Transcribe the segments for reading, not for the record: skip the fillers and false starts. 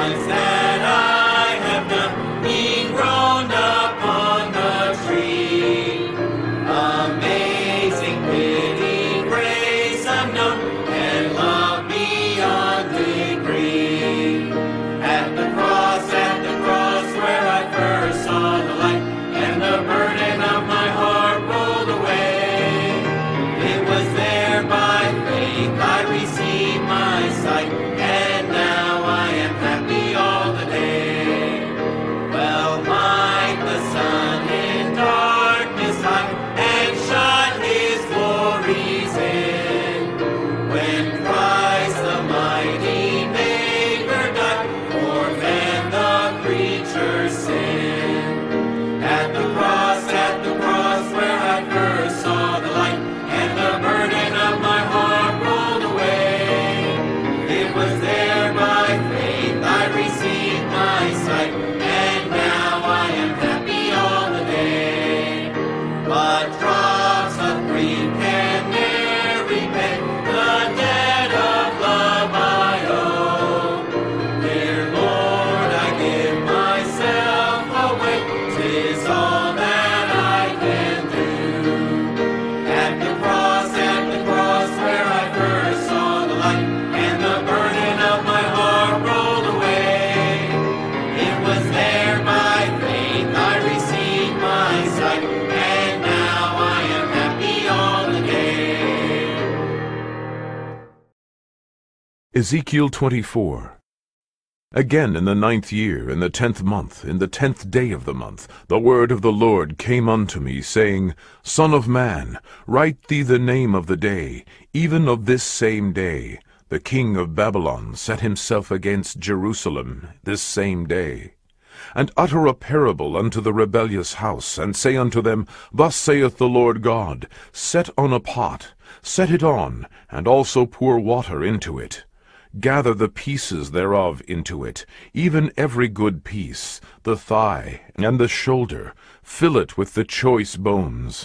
that I have done, being grown up on the tree. Amazing pity, grace unknown, and love beyond degree. At the cross where I first saw the light, and the burden of my heart rolled away. It was there by faith I received my sight, and now I am happy all the day. Well might the sun in darkness hide, and shut his glories in, when Christ the mighty Maker died, for then the creature's sin. At the cross where I first saw the light, and the burden of my heart rolled away. It was there by faith I received my sight, and now I am happy all the day. But drops of grief can ne'er repay the debt of love I owe. Dear Lord, I give myself away, 'tis all that I can do. At the cross where I first saw the light, and the burden of my heart rolled away. It was there by faith I received my sight, and now I am happy all the day. Ezekiel 24. Again in the 9th year, in the 10th month, in the 10th day of the month, the word of the Lord came unto me, saying, Son of man, write thee the name of the day, even of this same day. The king of Babylon set himself against Jerusalem this same day. And utter a parable unto the rebellious house, and say unto them, Thus saith the Lord God, Set on a pot, set it on, and also pour water into it. Gather the pieces thereof into it, even every good piece, the thigh and the shoulder, fill it with the choice bones.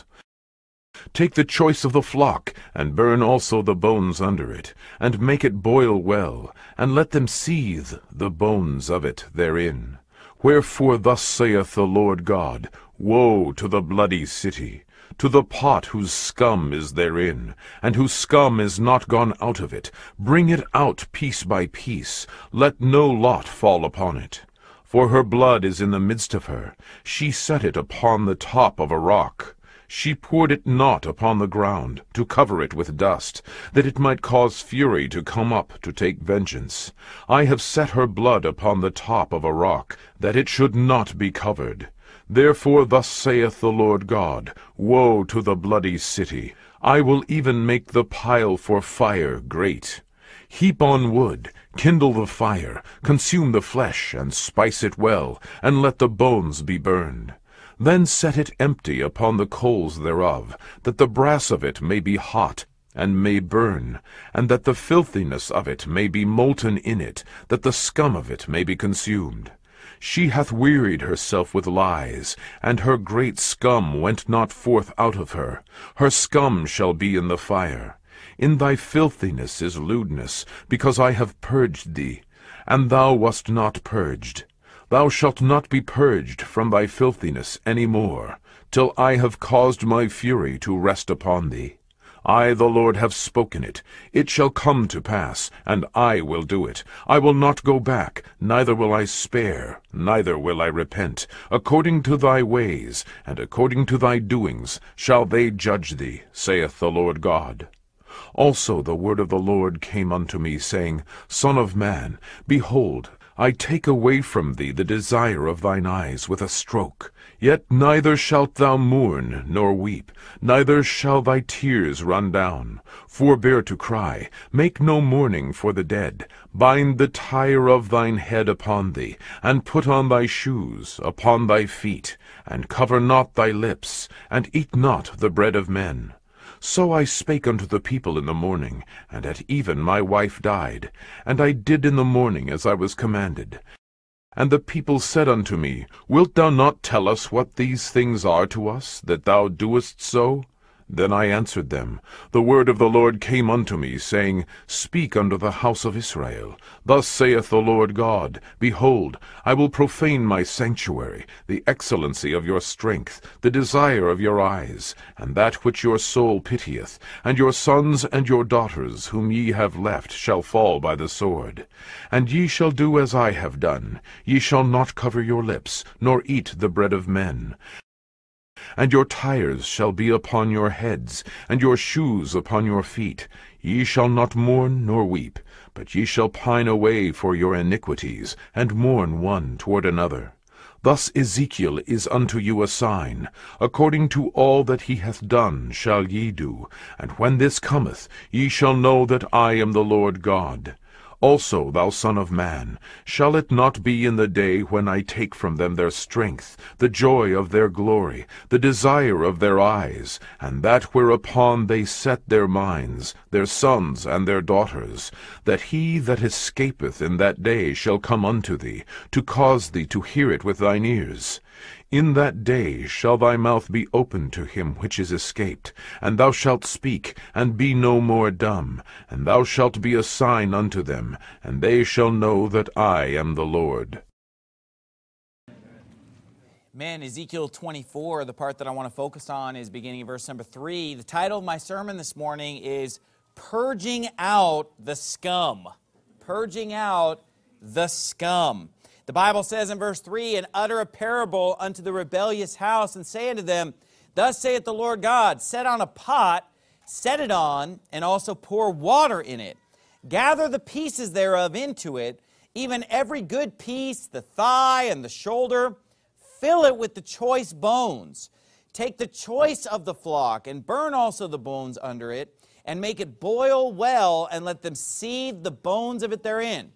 Take the choice of the flock, and burn also the bones under it, and make it boil well, and let them seethe the bones of it therein. Wherefore thus saith the Lord God, Woe to the bloody city, to the pot whose scum is therein, and whose scum is not gone out of it. Bring it out piece by piece, let no lot fall upon it. For her blood is in the midst of her. She set it upon the top of a rock. She poured it not upon the ground, to cover it with dust, that it might cause fury to come up to take vengeance. I have set her blood upon the top of a rock, that it should not be covered. Therefore thus saith the Lord God, Woe to the bloody city! I will even make the pile for fire great. Heap on wood, kindle the fire, consume the flesh, and spice it well, and let the bones be burned. Then set it empty upon the coals thereof, that the brass of it may be hot, and may burn, and that the filthiness of it may be molten in it, that the scum of it may be consumed. She hath wearied herself with lies, and her great scum went not forth out of her. Her scum shall be in the fire. In thy filthiness is lewdness, because I have purged thee, and thou wast not purged. Thou shalt not be purged from thy filthiness any more, till I have caused my fury to rest upon thee. I, the Lord, have spoken it. It shall come to pass, and I will do it. I will not go back, neither will I spare, neither will I repent. According to thy ways, and according to thy doings, shall they judge thee, saith the Lord God. Also the word of the Lord came unto me, saying, Son of man, behold, I take away from thee the desire of thine eyes with a stroke. Yet neither shalt thou mourn nor weep, neither shall thy tears run down. Forbear to cry, make no mourning for the dead. Bind the tire of thine head upon thee, and put on thy shoes upon thy feet, and cover not thy lips, and eat not the bread of men. So I spake unto the people in the morning, and at even my wife died. And I did in the morning as I was commanded. And the people said unto me, Wilt thou not tell us what these things are to us, that thou doest so? Then I answered them, The word of the Lord came unto me, saying, Speak unto the house of Israel. Thus saith the Lord God, Behold, I will profane my sanctuary, the excellency of your strength, the desire of your eyes, and that which your soul pitieth, and your sons and your daughters, whom ye have left, shall fall by the sword. And ye shall do as I have done. Ye shall not cover your lips, nor eat the bread of men. And your tires shall be upon your heads, and your shoes upon your feet. Ye shall not mourn nor weep, but ye shall pine away for your iniquities, and mourn one toward another. Thus Ezekiel is unto you a sign. According to all that he hath done shall ye do. And when this cometh, ye shall know that I am the Lord God. Also, thou son of man, shall it not be in the day when I take from them their strength, the joy of their glory, the desire of their eyes, and that whereupon they set their minds, their sons and their daughters, that he that escapeth in that day shall come unto thee, to cause thee to hear it with thine ears? In that day shall thy mouth be opened to him which is escaped, and thou shalt speak, and be no more dumb, and thou shalt be a sign unto them, and they shall know that I am the Lord. Man, Ezekiel 24, the part that I want to focus on is beginning in verse number 3. The title of my sermon this morning is Purging Out the Scum. Purging Out the Scum. The Bible says in verse 3, And utter a parable unto the rebellious house, and say unto them, Thus saith the Lord God, Set on a pot, set it on, and also pour water in it. Gather the pieces thereof into it, even every good piece, the thigh and the shoulder. Fill it with the choice bones. Take the choice of the flock, and burn also the bones under it, and make it boil well, and let them seethe the bones of it therein.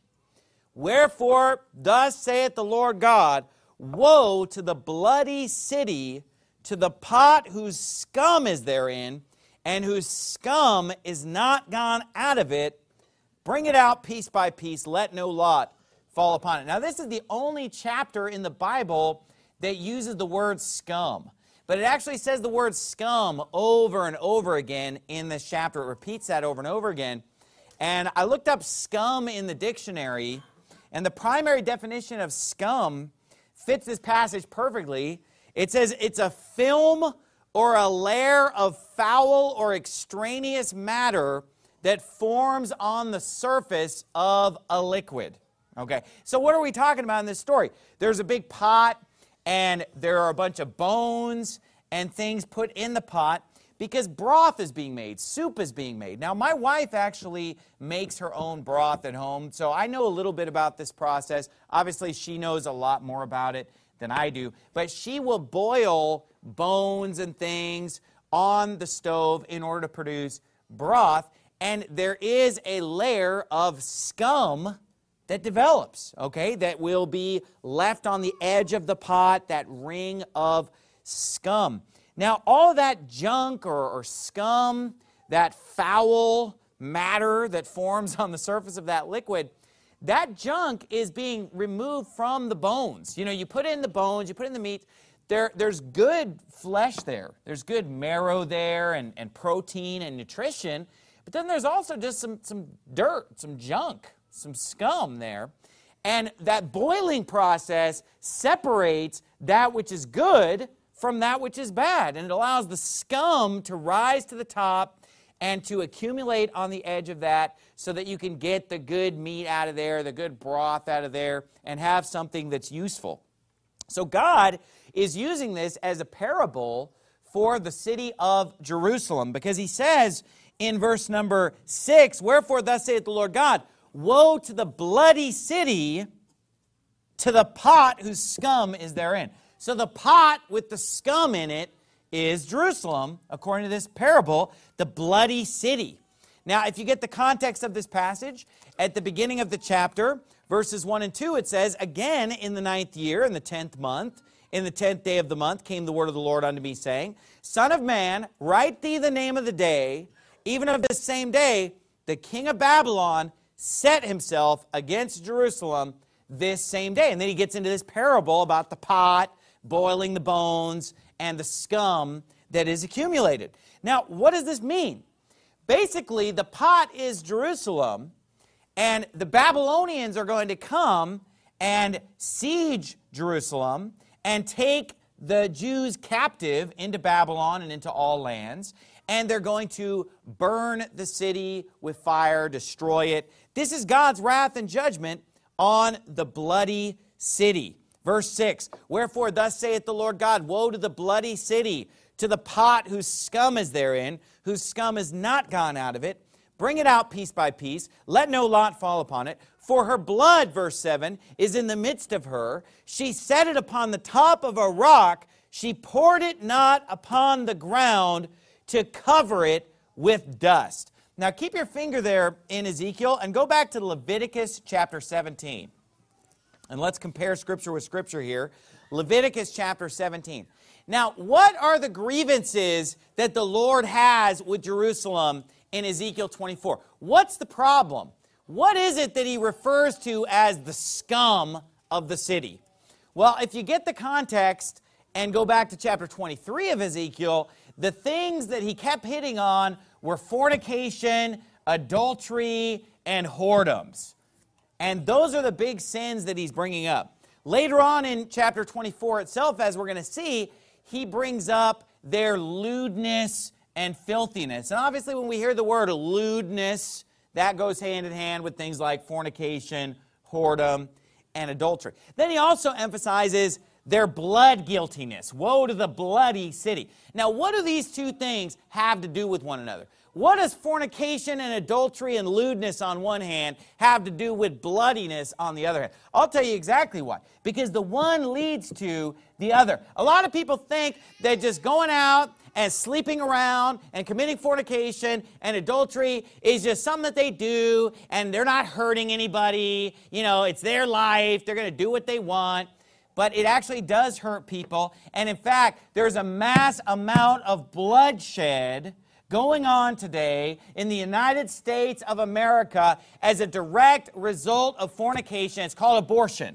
Wherefore, thus saith the Lord God, Woe to the bloody city, to the pot whose scum is therein, and whose scum is not gone out of it. Bring it out piece by piece, let no lot fall upon it. Now, this is the only chapter in the Bible that uses the word scum. But it actually says the word scum over and over again in this chapter. It repeats that over and over again. And I looked up scum in the dictionary, and the primary definition of scum fits this passage perfectly. It says it's a film or a layer of foul or extraneous matter that forms on the surface of a liquid. Okay, so what are we talking about in this story? There's a big pot, and there are a bunch of bones and things put in the pot because broth is being made, soup is being made. Now, my wife actually makes her own broth at home, so I know a little bit about this process. Obviously, she knows a lot more about it than I do, but she will boil bones and things on the stove in order to produce broth, and there is a layer of scum that develops, okay, that will be left on the edge of the pot, that ring of scum. Now, all that junk or scum, that foul matter that forms on the surface of that liquid, that junk is being removed from the bones. You know, you put in the bones, you put in the meat, there's good flesh there. There's good marrow there and protein and nutrition, but then there's also just some dirt, some junk, some scum there. And that boiling process separates that which is good from that which is bad. And it allows the scum to rise to the top and to accumulate on the edge of that so that you can get the good meat out of there, the good broth out of there, and have something that's useful. So God is using this as a parable for the city of Jerusalem, because he says in verse number 6, Wherefore thus saith the Lord God, Woe to the bloody city, to the pot whose scum is therein. So the pot with the scum in it is Jerusalem, according to this parable, the bloody city. Now, if you get the context of this passage, at the beginning of the chapter, verses 1 and 2, it says, Again, in the 9th year, in the 10th month, in the 10th day of the month, came the word of the Lord unto me, saying, Son of man, write thee the name of the day, even of this same day, the king of Babylon set himself against Jerusalem this same day. And then he gets into this parable about the pot, boiling the bones, and the scum that is accumulated. Now, what does this mean? Basically, the pot is Jerusalem, and the Babylonians are going to come and siege Jerusalem and take the Jews captive into Babylon and into all lands, and they're going to burn the city with fire, destroy it. This is God's wrath and judgment on the bloody city. Verse 6, wherefore thus saith the Lord God, woe to the bloody city, to the pot whose scum is therein, whose scum is not gone out of it. Bring it out piece by piece. Let no lot fall upon it. For her blood, verse 7, is in the midst of her. She set it upon the top of a rock. She poured it not upon the ground to cover it with dust. Now keep your finger there in Ezekiel and go back to Leviticus chapter 17. And let's compare Scripture with Scripture here. Leviticus chapter 17. Now, what are the grievances that the Lord has with Jerusalem in Ezekiel 24? What's the problem? What is it that he refers to as the scum of the city? Well, if you get the context and go back to chapter 23 of Ezekiel, the things that he kept hitting on were fornication, adultery, and whoredoms. And those are the big sins that he's bringing up. Later on in chapter 24 itself, as we're going to see, he brings up their lewdness and filthiness. And obviously when we hear the word lewdness, that goes hand in hand with things like fornication, whoredom, and adultery. Then he also emphasizes their blood guiltiness. Woe to the bloody city. Now, what do these two things have to do with one another? What does fornication and adultery and lewdness on one hand have to do with bloodiness on the other hand? I'll tell you exactly why. Because the one leads to the other. A lot of people think that just going out and sleeping around and committing fornication and adultery is just something that they do and they're not hurting anybody. You know, it's their life. They're going to do what they want. But it actually does hurt people. And in fact, there's a mass amount of bloodshed going on today in the United States of America as a direct result of fornication. It's called abortion.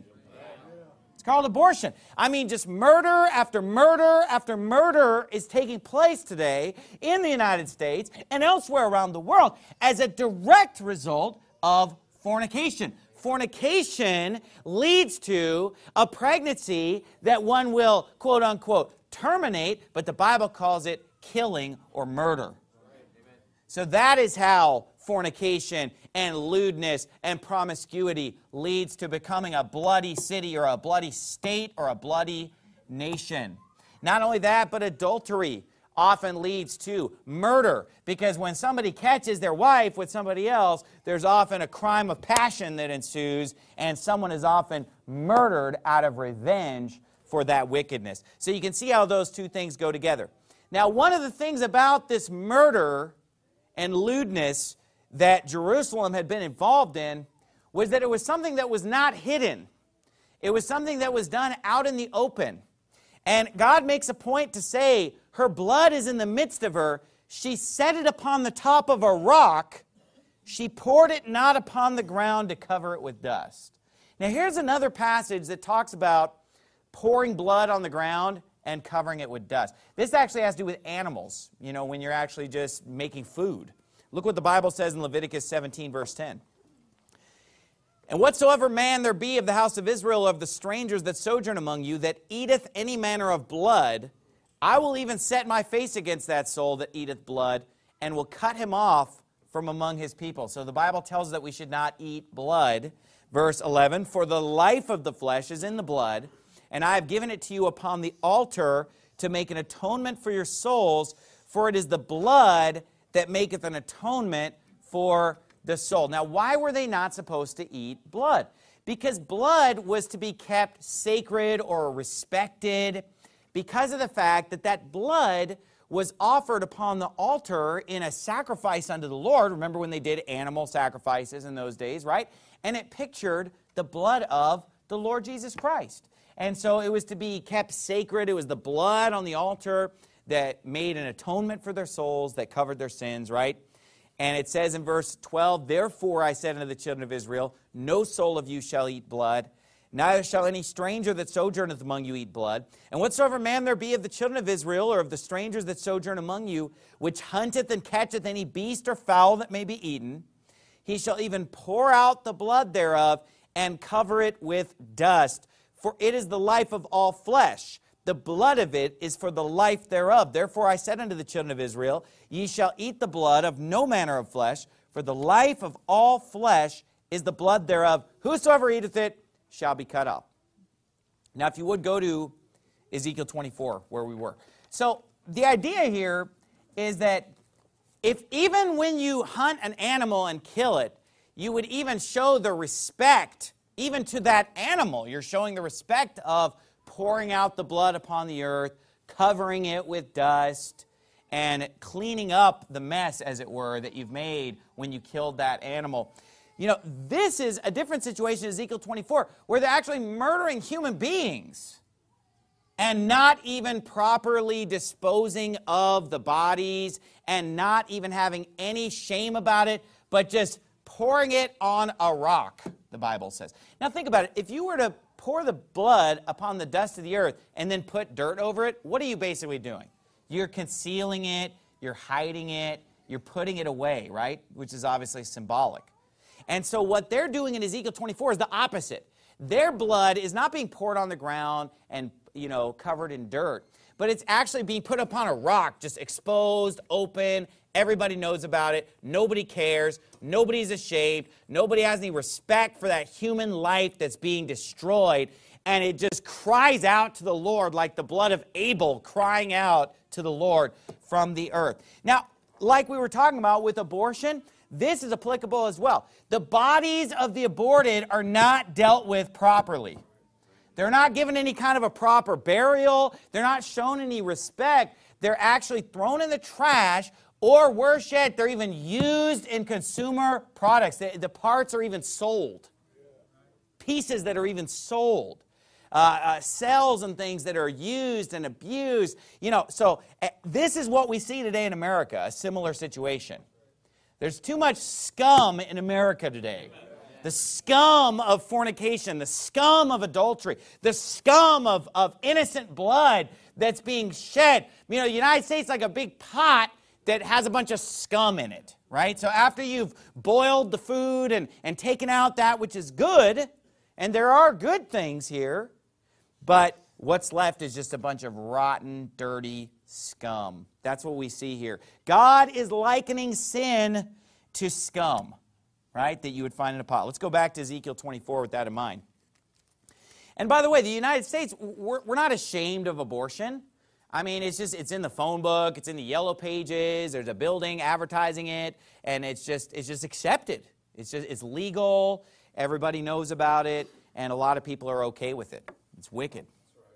It's called abortion. I mean, just murder after murder after murder is taking place today in the United States and elsewhere around the world as a direct result of fornication. Fornication leads to a pregnancy that one will, quote unquote, terminate, but the Bible calls it killing or murder. So that is how fornication and lewdness and promiscuity leads to becoming a bloody city or a bloody state or a bloody nation. Not only that, but adultery often leads to murder, because when somebody catches their wife with somebody else, there's often a crime of passion that ensues, and someone is often murdered out of revenge for that wickedness. So you can see how those two things go together. Now, one of the things about this murder and lewdness that Jerusalem had been involved in was that it was something that was not hidden. It was something that was done out in the open. And God makes a point to say, her blood is in the midst of her. She set it upon the top of a rock. She poured it not upon the ground to cover it with dust. Now here's another passage that talks about pouring blood on the ground and covering it with dust. This actually has to do with animals, you know, when you're actually just making food. Look what the Bible says in Leviticus 17, verse 10. And whatsoever man there be of the house of Israel, of the strangers that sojourn among you, that eateth any manner of blood, I will even set my face against that soul that eateth blood, and will cut him off from among his people. So the Bible tells us that we should not eat blood. Verse 11, for the life of the flesh is in the blood, and I have given it to you upon the altar to make an atonement for your souls, for it is the blood that maketh an atonement for the soul. Now, why were they not supposed to eat blood? Because blood was to be kept sacred or respected because of the fact that that blood was offered upon the altar in a sacrifice unto the Lord. Remember when they did animal sacrifices in those days, right? And it pictured the blood of the Lord Jesus Christ. And so it was to be kept sacred. It was the blood on the altar that made an atonement for their souls, that covered their sins, right? And it says in verse 12, therefore I said unto the children of Israel, no soul of you shall eat blood, Neither shall any stranger that sojourneth among you eat blood. And whatsoever man there be of the children of Israel, or of the strangers that sojourn among you, which hunteth and catcheth any beast or fowl that may be eaten, he shall even pour out the blood thereof, and cover it with dust. For it is the life of all flesh. The blood of it is for the life thereof. Therefore I said unto the children of Israel, ye shall eat the blood of no manner of flesh, for the life of all flesh is the blood thereof. Whosoever eateth it shall be cut off. Now, if you would go to Ezekiel 24, where we were. So the idea here is that if even when you hunt an animal and kill it, you would even show the respect, even to that animal. You're showing the respect of pouring out the blood upon the earth, covering it with dust, and cleaning up the mess, as it were, that you've made when you killed that animal. You know, this is a different situation in Ezekiel 24, where they're actually murdering human beings and not even properly disposing of the bodies and not even having any shame about it, but just pouring it on a rock, the Bible says. Now think about it. If you were to pour the blood upon the dust of the earth and then put dirt over it, what are you basically doing? You're concealing it, you're hiding it, you're putting it away, right? Which is obviously symbolic. And so what they're doing in Ezekiel 24 is the opposite. Their blood is not being poured on the ground and, covered in dirt, but it's actually being put upon a rock, just exposed, open. Everybody knows about it. Nobody cares. Nobody's ashamed. Nobody has any respect for that human life that's being destroyed. And it just cries out to the Lord like the blood of Abel crying out to the Lord from the earth. Now, like we were talking about with abortion, this is applicable as well. The bodies of the aborted are not dealt with properly. They're not given any kind of a proper burial. They're not shown any respect. They're actually thrown in the trash, or worse yet, they're even used in consumer products. The parts are even sold. Pieces that are even sold. Cells and things that are used and abused. So this is what we see today in America, a similar situation. There's too much scum in America today. The scum of fornication, the scum of adultery, the scum of innocent blood that's being shed. The United States is like a big pot that has a bunch of scum in it, right? So after you've boiled the food and taken out that which is good, and there are good things here, but what's left is just a bunch of rotten, dirty scum. That's what we see here. God is likening sin to scum, right, that you would find in a pot. Let's go back to Ezekiel 24 with that in mind. And by the way, the United States, we're not ashamed of abortion. I mean, it's in the phone book, it's in the yellow pages, there's a building advertising it, and it's just accepted. It's legal, everybody knows about it, and a lot of people are okay with it. It's wicked.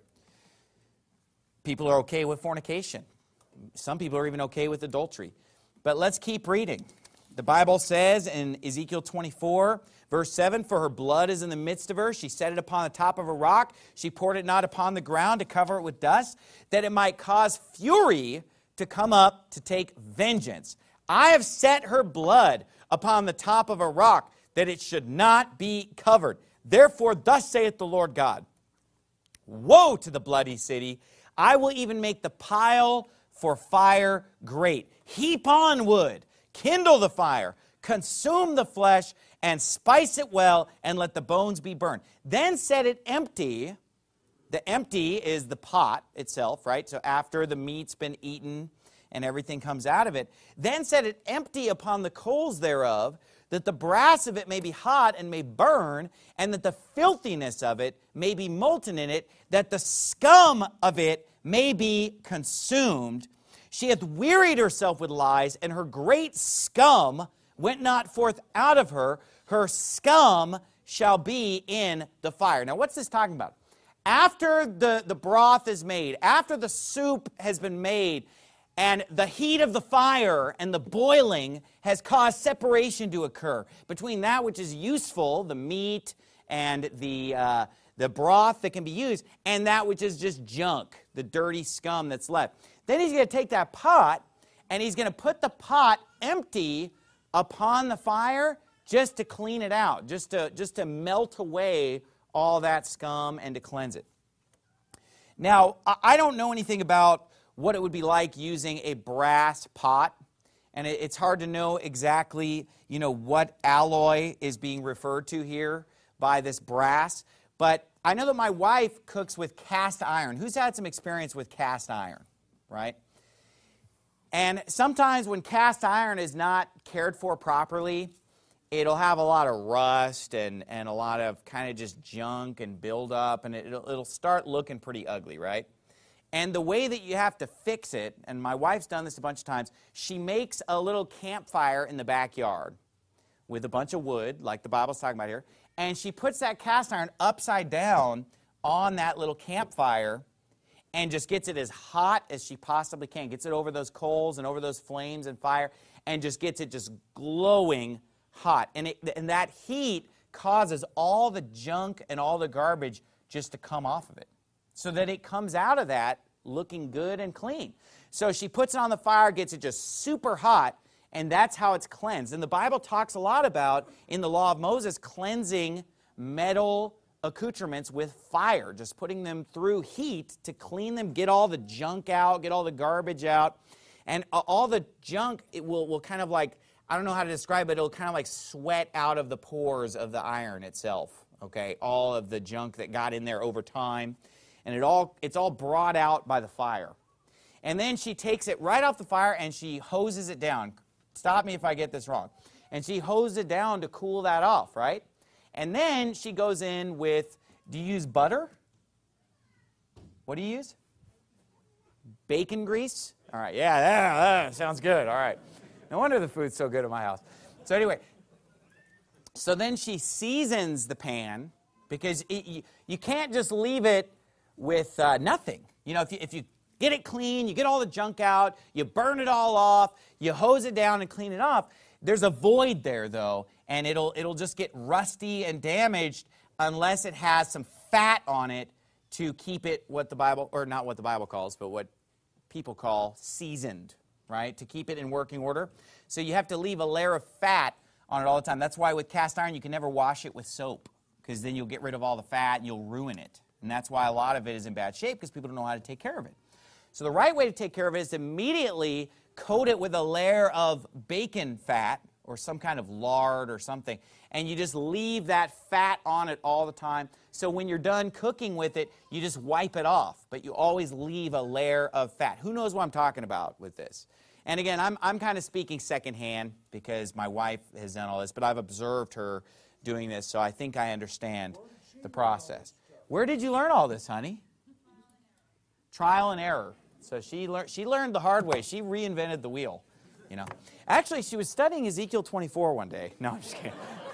People are okay with fornication. Some people are even okay with adultery. But let's keep reading. The Bible says in Ezekiel 24, verse 7, for her blood is in the midst of her. She set it upon the top of a rock. She poured it not upon the ground to cover it with dust, that it might cause fury to come up to take vengeance. I have set her blood upon the top of a rock, that it should not be covered. Therefore, thus saith the Lord God, woe to the bloody city! I will even make the pile for fire great. Heap on wood, kindle the fire, consume the flesh, and spice it well, and let the bones be burned. Then set it empty. The empty is the pot itself, right? So after the meat's been eaten and everything comes out of it, then set it empty upon the coals thereof, that the brass of it may be hot and may burn, and that the filthiness of it may be molten in it, that the scum of it may be consumed. She hath wearied herself with lies, and her great scum went not forth out of her. Her scum shall be in the fire. Now, what's this talking about? After the broth is made, after the soup has been made, and the heat of the fire and the boiling has caused separation to occur between that which is useful, the meat and the broth that can be used, and that which is just junk, the dirty scum that's left. Then he's going to take that pot, and he's going to put the pot empty upon the fire just to clean it out, just to melt away all that scum and to cleanse it. Now, I don't know anything about what it would be like using a brass pot, and it's hard to know exactly, what alloy is being referred to here by this brass, but I know that my wife cooks with cast iron. Who's had some experience with cast iron, right? And sometimes when cast iron is not cared for properly, it'll have a lot of rust and a lot of kind of just junk and buildup, and it'll start looking pretty ugly, right? And the way that you have to fix it, and my wife's done this a bunch of times, she makes a little campfire in the backyard with a bunch of wood, like the Bible's talking about here, and she puts that cast iron upside down on that little campfire and just gets it as hot as she possibly can, gets it over those coals and over those flames and fire, and just gets it just glowing hot. And that heat causes all the junk and all the garbage just to come off of it, so that it comes out of that looking good and clean. So she puts it on the fire, gets it just super hot, and that's how it's cleansed. And the Bible talks a lot about, in the law of Moses, cleansing metal accoutrements with fire, just putting them through heat to clean them, get all the junk out, get all the garbage out. And all the junk, it will kind of like, I don't know how to describe it, it'll kind of like sweat out of the pores of the iron itself, okay? All of the junk that got in there over time. And it's all brought out by the fire. And then she takes it right off the fire and she hoses it down. Stop me if I get this wrong. And she hoses it down to cool that off, right? And then she goes in with, do you use butter? What do you use? Bacon grease? All right, yeah, that sounds good. All right. No wonder the food's so good at my house. So anyway, so then she seasons the pan, because you can't just leave it with nothing. If you get it clean, you get all the junk out, you burn it all off, you hose it down and clean it off, there's a void there, though, and it'll just get rusty and damaged unless it has some fat on it to keep it what the Bible, or not what the Bible calls, but what people call seasoned, right? To keep it in working order. So you have to leave a layer of fat on it all the time. That's why with cast iron you can never wash it with soap, because then you'll get rid of all the fat and you'll ruin it. And that's why a lot of it is in bad shape, because people don't know how to take care of it. So the right way to take care of it is to immediately coat it with a layer of bacon fat or some kind of lard or something. And you just leave that fat on it all the time. So when you're done cooking with it, you just wipe it off. But you always leave a layer of fat. Who knows what I'm talking about with this? And again, I'm kind of speaking secondhand because my wife has done all this, but I've observed her doing this, so I think I understand the process. Where did you learn all this, honey? Trial and error. So she learned the hard way. She reinvented the wheel, Actually, she was studying Ezekiel 24 one day. No, I'm just kidding.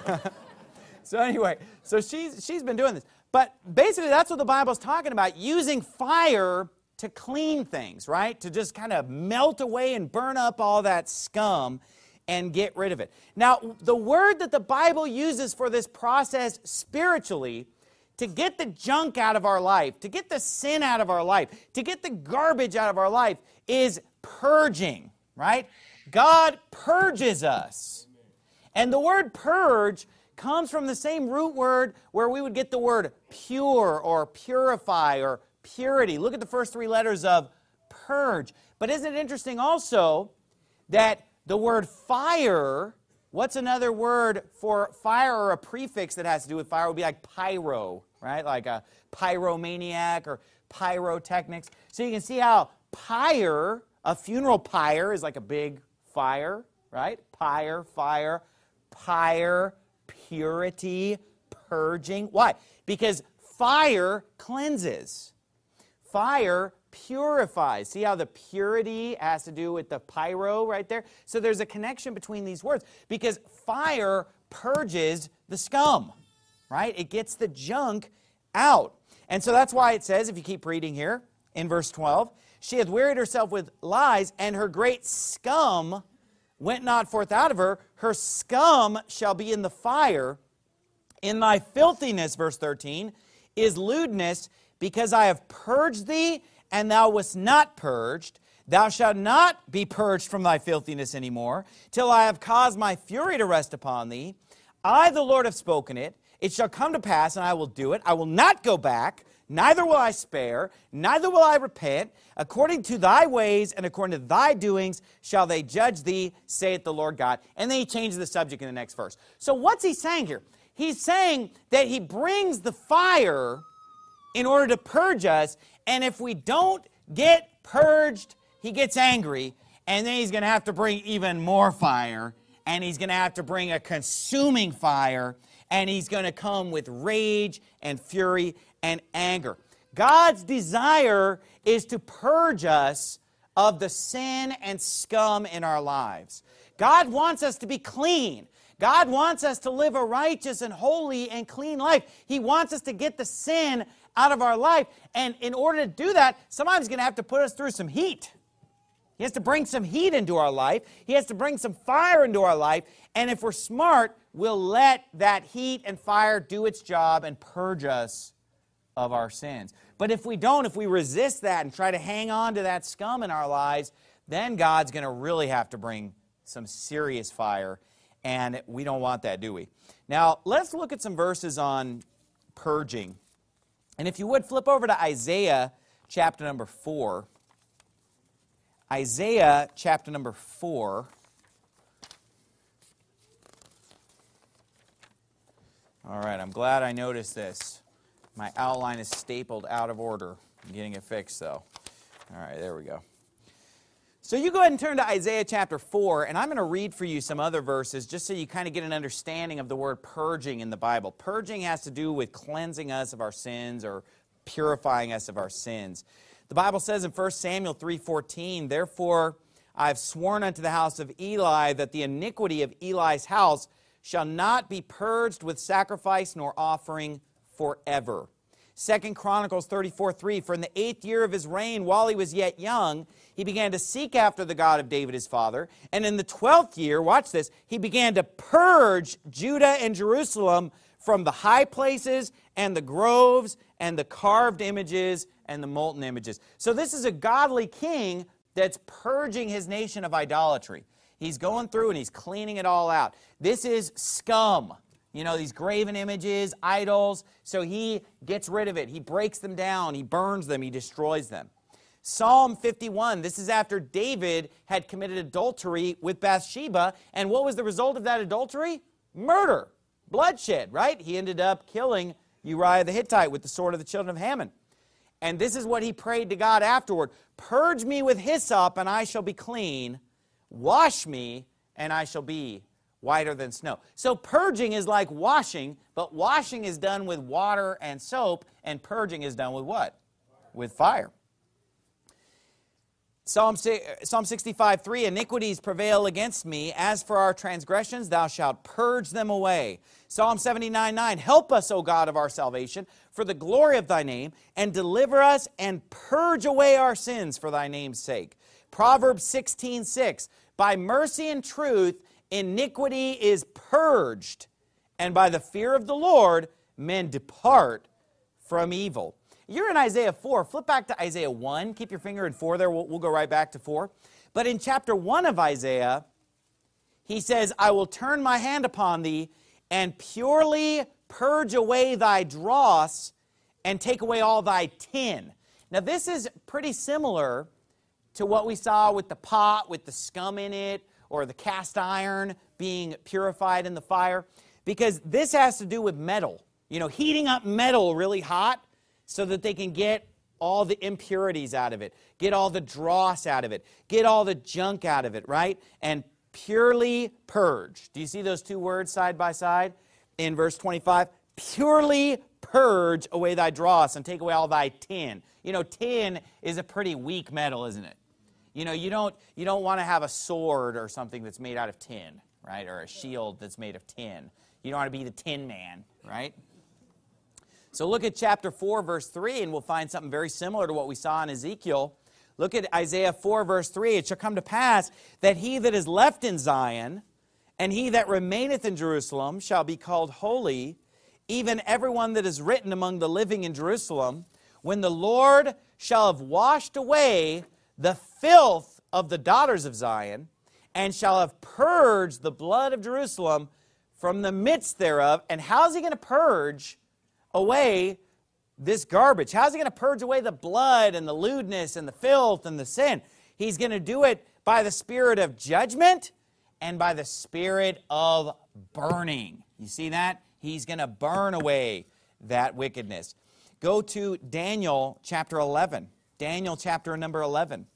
So anyway, so she's been doing this. But basically, that's what the Bible's talking about, using fire to clean things, right? To just kind of melt away and burn up all that scum and get rid of it. Now, the word that the Bible uses for this process spiritually, to get the junk out of our life, to get the sin out of our life, to get the garbage out of our life, is purging, right? God purges us. And the word purge comes from the same root word where we would get the word pure or purify or purity. Look at the first three letters of purge. But isn't it interesting also that the word fire, what's another word for fire, or a prefix that has to do with fire, would be like pyro, right? Like a pyromaniac or pyrotechnics. So you can see how pyre, a funeral pyre, is like a big fire, right? Pyre, fire, purity, purging. Why? Because fire cleanses. Fire purifies. See how the purity has to do with the pyro right there? So there's a connection between these words, because fire purges the scum, right? It gets the junk out. And so that's why it says, if you keep reading here, in verse 12, she hath wearied herself with lies, and her great scum went not forth out of her. Her scum shall be in the fire. In thy filthiness, verse 13, is lewdness, because I have purged thee, and thou wast not purged. Thou shalt not be purged from thy filthiness any more, till I have caused my fury to rest upon thee. I, the Lord, have spoken it, It shall come to pass, and I will do it. I will not go back, neither will I spare, neither will I repent. According to thy ways and according to thy doings shall they judge thee, saith the Lord God. And then he changes the subject in the next verse. So what's he saying here? He's saying that he brings the fire in order to purge us, and if we don't get purged, he gets angry, and then he's going to have to bring even more fire, and he's going to have to bring a consuming fire, and he's going to come with rage and fury and anger. God's desire is to purge us of the sin and scum in our lives. God wants us to be clean. God wants us to live a righteous and holy and clean life. He wants us to get the sin out of our life. And in order to do that, sometimes he's going to have to put us through some heat. He has to bring some heat into our life. He has to bring some fire into our life. And if we're smart, we'll let that heat and fire do its job and purge us of our sins. But if we don't, if we resist that and try to hang on to that scum in our lives, then God's going to really have to bring some serious fire. And we don't want that, do we? Now, let's look at some verses on purging. And if you would, flip over to Isaiah chapter number 4. Isaiah chapter number 4. All right, I'm glad I noticed this. My outline is stapled out of order. I'm getting it fixed, though. All right, there we go. So you go ahead and turn to Isaiah chapter 4, and I'm going to read for you some other verses just so you kind of get an understanding of the word purging in the Bible. Purging has to do with cleansing us of our sins or purifying us of our sins. The Bible says in 1 Samuel 3:14, "Therefore I have sworn unto the house of Eli that the iniquity of Eli's house shall not be purged with sacrifice nor offering forever." 2 Chronicles 34:3, "For in the 8th year of his reign, while he was yet young, he began to seek after the God of David his father. And in the 12th year," watch this, "he began to purge Judah and Jerusalem from the high places and the groves and the carved images and the molten images." So this is a godly king that's purging his nation of idolatry. He's going through and he's cleaning it all out. This is scum. You know, these graven images, idols. So he gets rid of it. He breaks them down. He burns them. He destroys them. Psalm 51, this is after David had committed adultery with Bathsheba. And what was the result of that adultery? Murder. Bloodshed, right? He ended up killing Uriah the Hittite with the sword of the children of Haman. And this is what he prayed to God afterward. "Purge me with hyssop, and I shall be clean. Wash me, and I shall be whiter than snow." So purging is like washing, but washing is done with water and soap, and purging is done with what? With fire. Psalm 65:3, "Iniquities prevail against me. As for our transgressions, thou shalt purge them away." Psalm 79:9, "Help us, O God of our salvation, for the glory of thy name, and deliver us and purge away our sins for thy name's sake." Proverbs 16:6, "By mercy and truth iniquity is purged, and by the fear of the Lord men depart from evil." You're in Isaiah 4. Flip back to Isaiah 1. Keep your finger in 4 there. We'll go right back to 4. But in chapter 1 of Isaiah, he says, "I will turn my hand upon thee and purely purge away thy dross and take away all thy tin." Now this is pretty similar to what we saw with the pot with the scum in it, or the cast iron being purified in the fire, because this has to do with metal. You know, heating up metal really hot so that they can get all the impurities out of it, get all the dross out of it, get all the junk out of it, right? And purely purge. Do you see those two words side by side in verse 25? Purely purge away thy dross and take away all thy tin. You know, tin is a pretty weak metal, isn't it? You know, you don't want to have a sword or something that's made out of tin, right? Or a shield that's made of tin. You don't want to be the Tin Man, right? So look at chapter 4, verse 3, and we'll find something very similar to what we saw in Ezekiel. Look at Isaiah 4, verse 3. "It shall come to pass that he that is left in Zion, and he that remaineth in Jerusalem, shall be called holy, even everyone that is written among the living in Jerusalem, when the Lord shall have washed away the filth of the daughters of Zion, and shall have purged the blood of Jerusalem from the midst thereof. And how's he going to purge away this garbage? How's he going to purge away the blood and the lewdness and the filth and the sin? He's going to do it by the spirit of judgment and by the spirit of burning. You see that? He's going to burn away that wickedness. Go to Daniel chapter 11. Daniel chapter number 11.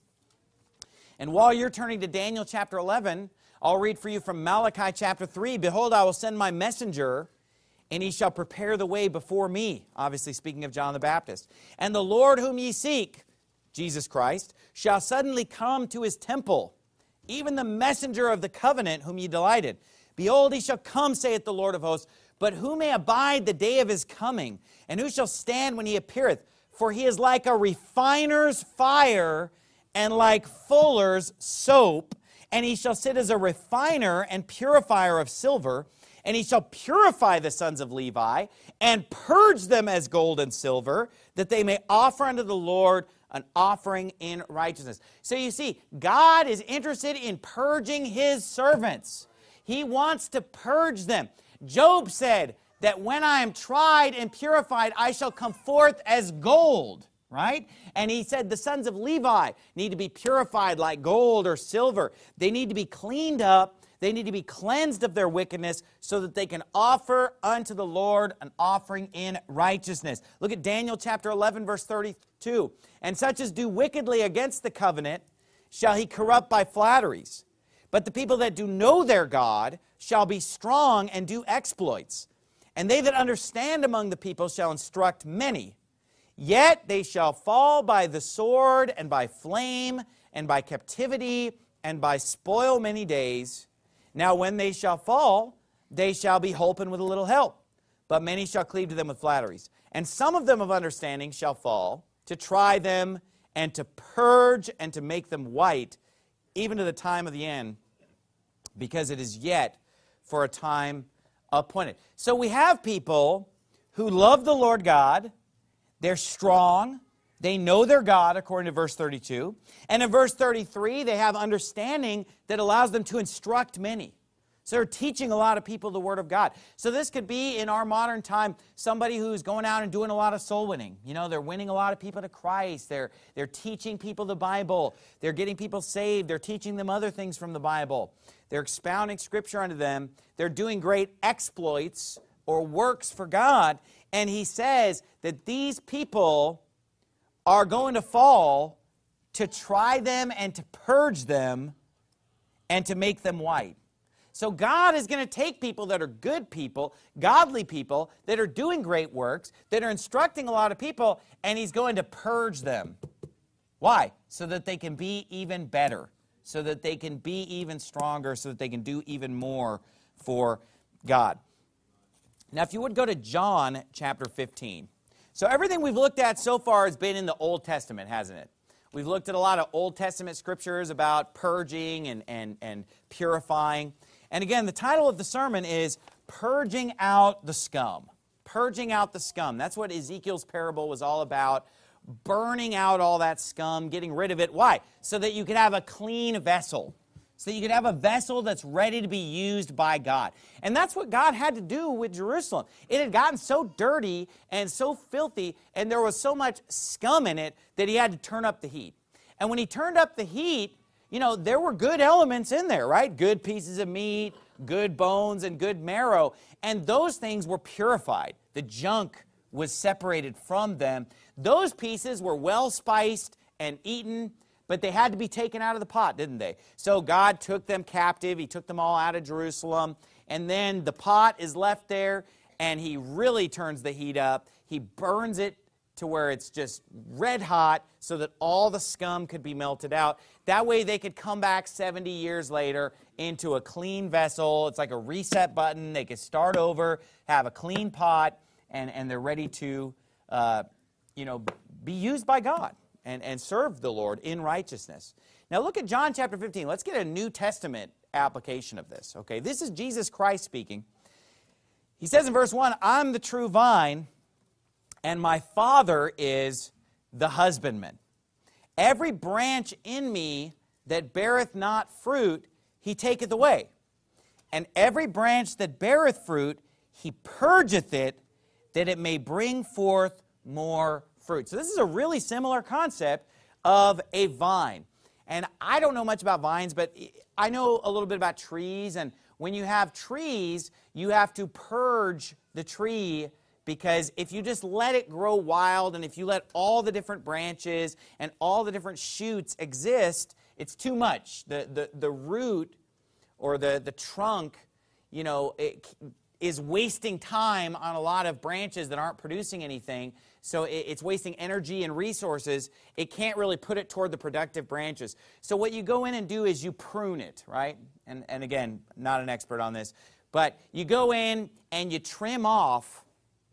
And while you're turning to Daniel chapter 11, I'll read for you from Malachi chapter 3. Behold, I will send my messenger, and he shall prepare the way before me. Obviously speaking of John the Baptist. And the Lord whom ye seek, Jesus Christ, shall suddenly come to his temple, even the messenger of the covenant whom ye delighted. Behold, he shall come, saith the Lord of hosts. But who may abide the day of his coming? And who shall stand when he appeareth? For he is like a refiner's fire, and like fuller's soap. And he shall sit as a refiner and purifier of silver. And he shall purify the sons of Levi, and purge them as gold and silver, that they may offer unto the Lord an offering in righteousness. So you see, God is interested in purging his servants. He wants to purge them. Job said that when I am tried and purified, I shall come forth as gold, right? And he said the sons of Levi need to be purified like gold or silver. They need to be cleaned up. They need to be cleansed of their wickedness so that they can offer unto the Lord an offering in righteousness. Look at Daniel chapter 11, verse 32. And such as do wickedly against the covenant shall he corrupt by flatteries. But the people that do know their God shall be strong and do exploits. And they that understand among the people shall instruct many. Yet they shall fall by the sword and by flame and by captivity and by spoil many days. Now when they shall fall, they shall be holpen with a little help. But many shall cleave to them with flatteries. And some of them of understanding shall fall, to try them and to purge and to make them white, even to the time of the end, because it is yet for a time appointed. So we have people who love the Lord God. They're strong. They know their God, according to verse 32. And in verse 33, they have understanding that allows them to instruct many. So they're teaching a lot of people the Word of God. So this could be, in our modern time, somebody who's going out and doing a lot of soul winning. You know, they're winning a lot of people to Christ. They're teaching people the Bible. They're getting people saved. They're teaching them other things from the Bible. They're expounding Scripture unto them. They're doing great exploits or works for God. And he says that these people are going to fall to try them and to purge them and to make them white. So God is going to take people that are good people, godly people, that are doing great works, that are instructing a lot of people, and he's going to purge them. Why? So that they can be even better, so that they can be even stronger, so that they can do even more for God. Now, if you would go to John chapter 15. So everything we've looked at so far has been in the Old Testament, hasn't it? We've looked at a lot of Old Testament scriptures about purging and purifying. And again, the title of the sermon is Purging Out the Scum. Purging out the scum. That's what Ezekiel's parable was all about. Burning out all that scum, getting rid of it. Why? So that you could have a clean vessel. So that you could have a vessel that's ready to be used by God. And that's what God had to do with Jerusalem. It had gotten so dirty and so filthy, and there was so much scum in it that he had to turn up the heat. And when he turned up the heat, you know, there were good elements in there, right? Good pieces of meat, good bones, and good marrow. And those things were purified. The junk was separated from them. Those pieces were well spiced and eaten, but they had to be taken out of the pot, didn't they? So God took them captive. He took them all out of Jerusalem. And then the pot is left there, and he really turns the heat up. He burns it to where it's just red hot so that all the scum could be melted out. That way they could come back 70 years later into a clean vessel. It's like a reset button. They could start over, have a clean pot, and they're ready to be used by God and serve the Lord in righteousness. Now look at John chapter 15. Let's get a New Testament application of this. Okay, this is Jesus Christ speaking. He says in verse 1, I'm the true vine, and my Father is the husbandman. Every branch in me that beareth not fruit, he taketh away. And every branch that beareth fruit, he purgeth it, that it may bring forth more fruit. So this is a really similar concept of a vine. And I don't know much about vines, but I know a little bit about trees. And when you have trees, you have to purge the tree, because if you just let it grow wild and if you let all the different branches and all the different shoots exist, it's too much. The root or the trunk, you know, it is wasting time on a lot of branches that aren't producing anything. So it's wasting energy and resources. It can't really put it toward the productive branches. So what you go in and do is you prune it, right? And again, not an expert on this, but you go in and you trim off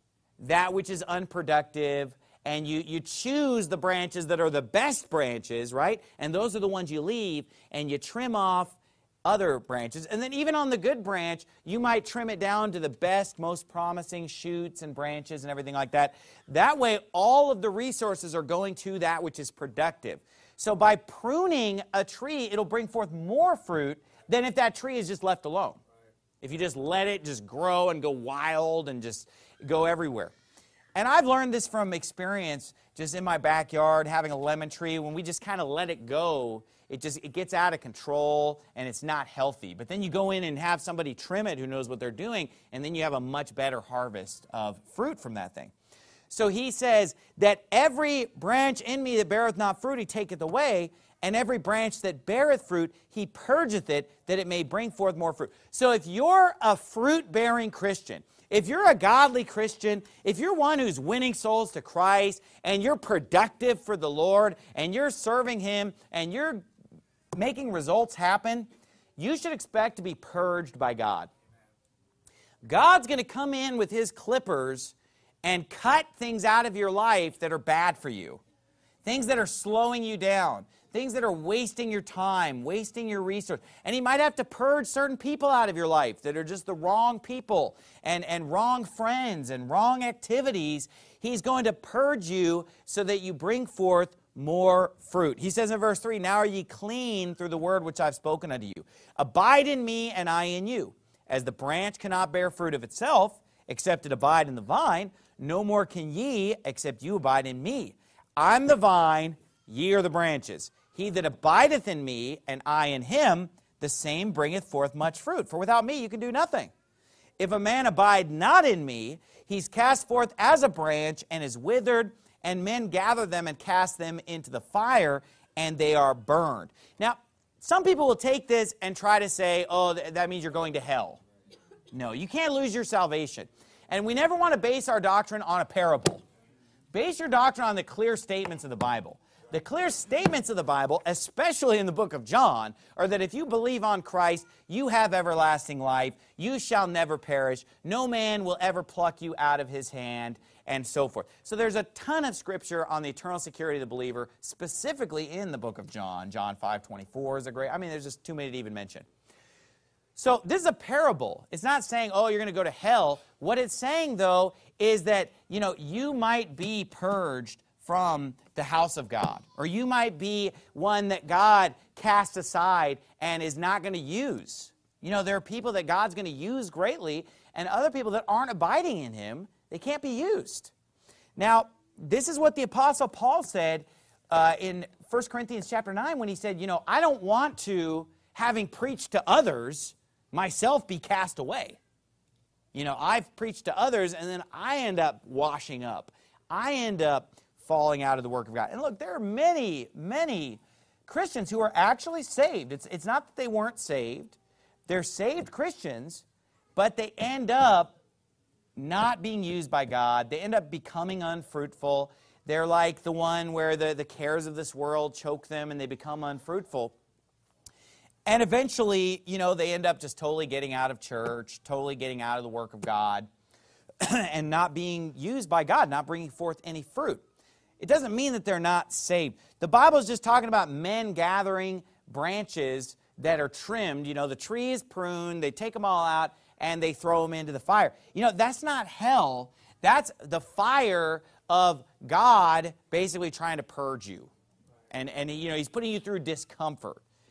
that which is unproductive, and you choose the branches that are the best branches, right? And those are the ones you leave, and you trim off other branches. And then even on the good branch, you might trim it down to the best, most promising shoots and branches and everything like that. That way, all of the resources are going to that which is productive. So by pruning a tree, it'll bring forth more fruit than if that tree is just left alone. If you just let it just grow and go wild and just go everywhere. And I've learned this from experience just in my backyard, having a lemon tree. When we just kind of let it go, it gets out of control and it's not healthy. But then you go in and have somebody trim it who knows what they're doing, and then you have a much better harvest of fruit from that thing. So he says that every branch in me that beareth not fruit, he taketh away, and every branch that beareth fruit, he purgeth it, that it may bring forth more fruit. So if you're a fruit-bearing Christian, if you're a godly Christian, if you're one who's winning souls to Christ, and you're productive for the Lord, and you're serving Him, and you're making results happen, you should expect to be purged by God. God's going to come in with His clippers and cut things out of your life that are bad for you. Things that are slowing you down. Things that are wasting your time, wasting your resource. And He might have to purge certain people out of your life that are just the wrong people and wrong friends and wrong activities. He's going to purge you so that you bring forth more fruit. He says in verse 3, "Now are ye clean through the word which I've spoken unto you. Abide in me, and I in you. As the branch cannot bear fruit of itself, except it abide in the vine, no more can ye, except you abide in me. I'm the vine, ye are the branches. He that abideth in me, and I in him, the same bringeth forth much fruit. For without me you can do nothing. If a man abide not in me, he's cast forth as a branch, and is withered, and men gather them and cast them into the fire, and they are burned." Now, some people will take this and try to say, oh, that means you're going to hell. No, you can't lose your salvation. And we never want to base our doctrine on a parable. Base your doctrine on the clear statements of the Bible. The clear statements of the Bible, especially in the book of John, are that if you believe on Christ, you have everlasting life, you shall never perish, no man will ever pluck you out of his hand, and so forth. So there's a ton of scripture on the eternal security of the believer, specifically in the book of John. John 5:24 is a great, there's just too many to even mention. So this is a parable. It's not saying, oh, you're going to go to hell. What it's saying, though, is that, you might be purged from the house of God. Or you might be one that God cast aside and is not going to use. There are people that God's going to use greatly, and other people that aren't abiding in Him, they can't be used. Now, this is what the Apostle Paul said in 1 Corinthians chapter 9 when he said, I don't want to, having preached to others, myself be cast away. I've preached to others, and then I end up washing up. I end up falling out of the work of God. And look, there are many, many Christians who are actually saved. It's not that they weren't saved. They're saved Christians, but they end up not being used by God. They end up becoming unfruitful. They're like the one where the cares of this world choke them and they become unfruitful. And eventually, they end up just totally getting out of church, totally getting out of the work of God, and not being used by God, not bringing forth any fruit. It doesn't mean that they're not saved. The Bible is just talking about men gathering branches that are trimmed. The tree is pruned, they take them all out, and they throw them into the fire. That's not hell. That's the fire of God basically trying to purge you. And He's putting you through discomfort.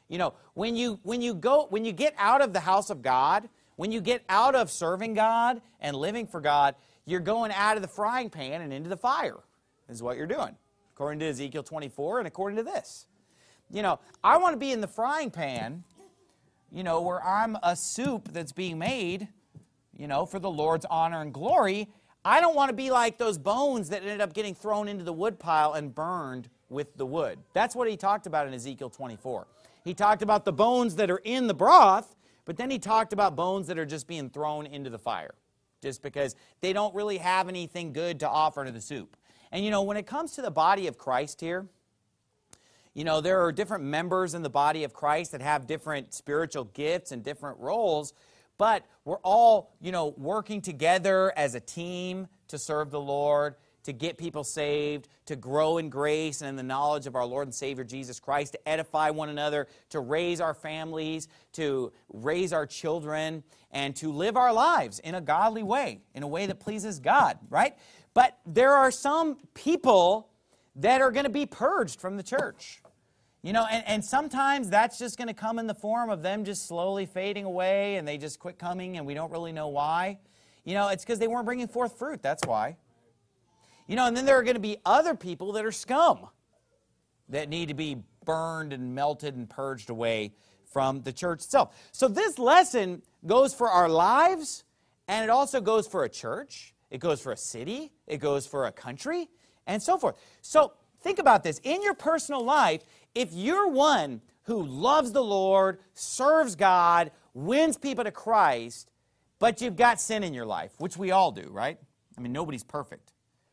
You know, when you get out of the house of God, when you get out of serving God and living for God, you're going out of the frying pan and into the fire, is what you're doing, according to Ezekiel 24 and according to this. You know, I want to be in the frying pan, you know, where I'm a soup that's being made, you know, for the Lord's honor and glory. I don't want to be like those bones that ended up getting thrown into the wood pile and burned with the wood. That's what he talked about in Ezekiel 24. He talked about the bones that are in the broth, but then he talked about bones that are just being thrown into the fire, just because they don't really have anything good to offer to the soup. And you know, when it comes to the body of Christ here, you know, there are different members in the body of Christ that have different spiritual gifts and different roles, but we're all, you know, working together as a team to serve the Lord, to get people saved, to grow in grace and in the knowledge of our Lord and Savior Jesus Christ, to edify one another, to raise our families, to raise our children, and to live our lives in a godly way, in a way that pleases God, right? But there are some people that are going to be purged from the church. You know, and sometimes that's just going to come in the form of them just slowly fading away and they just quit coming and we don't really know why. You know, it's because they weren't bringing forth fruit, that's why. You know, and then there are going to be other people that are scum that need to be burned and melted and purged away from the church itself. So this lesson goes for our lives, and it also goes for a church, it goes for a city, it goes for a country, and so forth. So think about this. In your personal life, if you're one who loves the Lord, serves God, wins people to Christ, but you've got sin in your life, which we all do, right? I mean, nobody's perfect.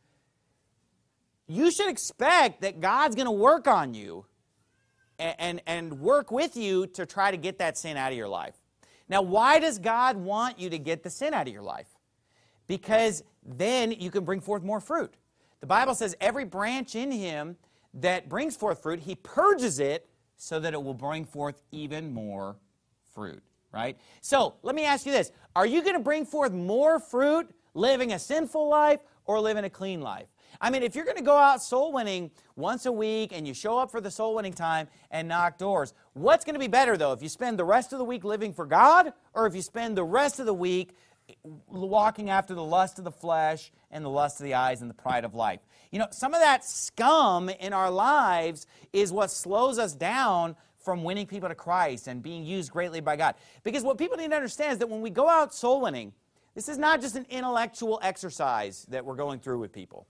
You should expect that God's going to work on you and work with you to try to get that sin out of your life. Now, why does God want you to get the sin out of your life? Because then you can bring forth more fruit. The Bible says every branch in him that brings forth fruit, he purges it so that it will bring forth even more fruit, right? So, let me ask you this. Are you going to bring forth more fruit living a sinful life or living a clean life? I mean, if you're going to go out soul winning once a week and you show up for the soul winning time and knock doors, what's going to be better, though, if you spend the rest of the week living for God or if you spend the rest of the week walking after the lust of the flesh and the lust of the eyes and the pride of life? You know, some of that scum in our lives is what slows us down from winning people to Christ and being used greatly by God. Because what people need to understand is that when we go out soul winning, this is not just an intellectual exercise that we're going through with people.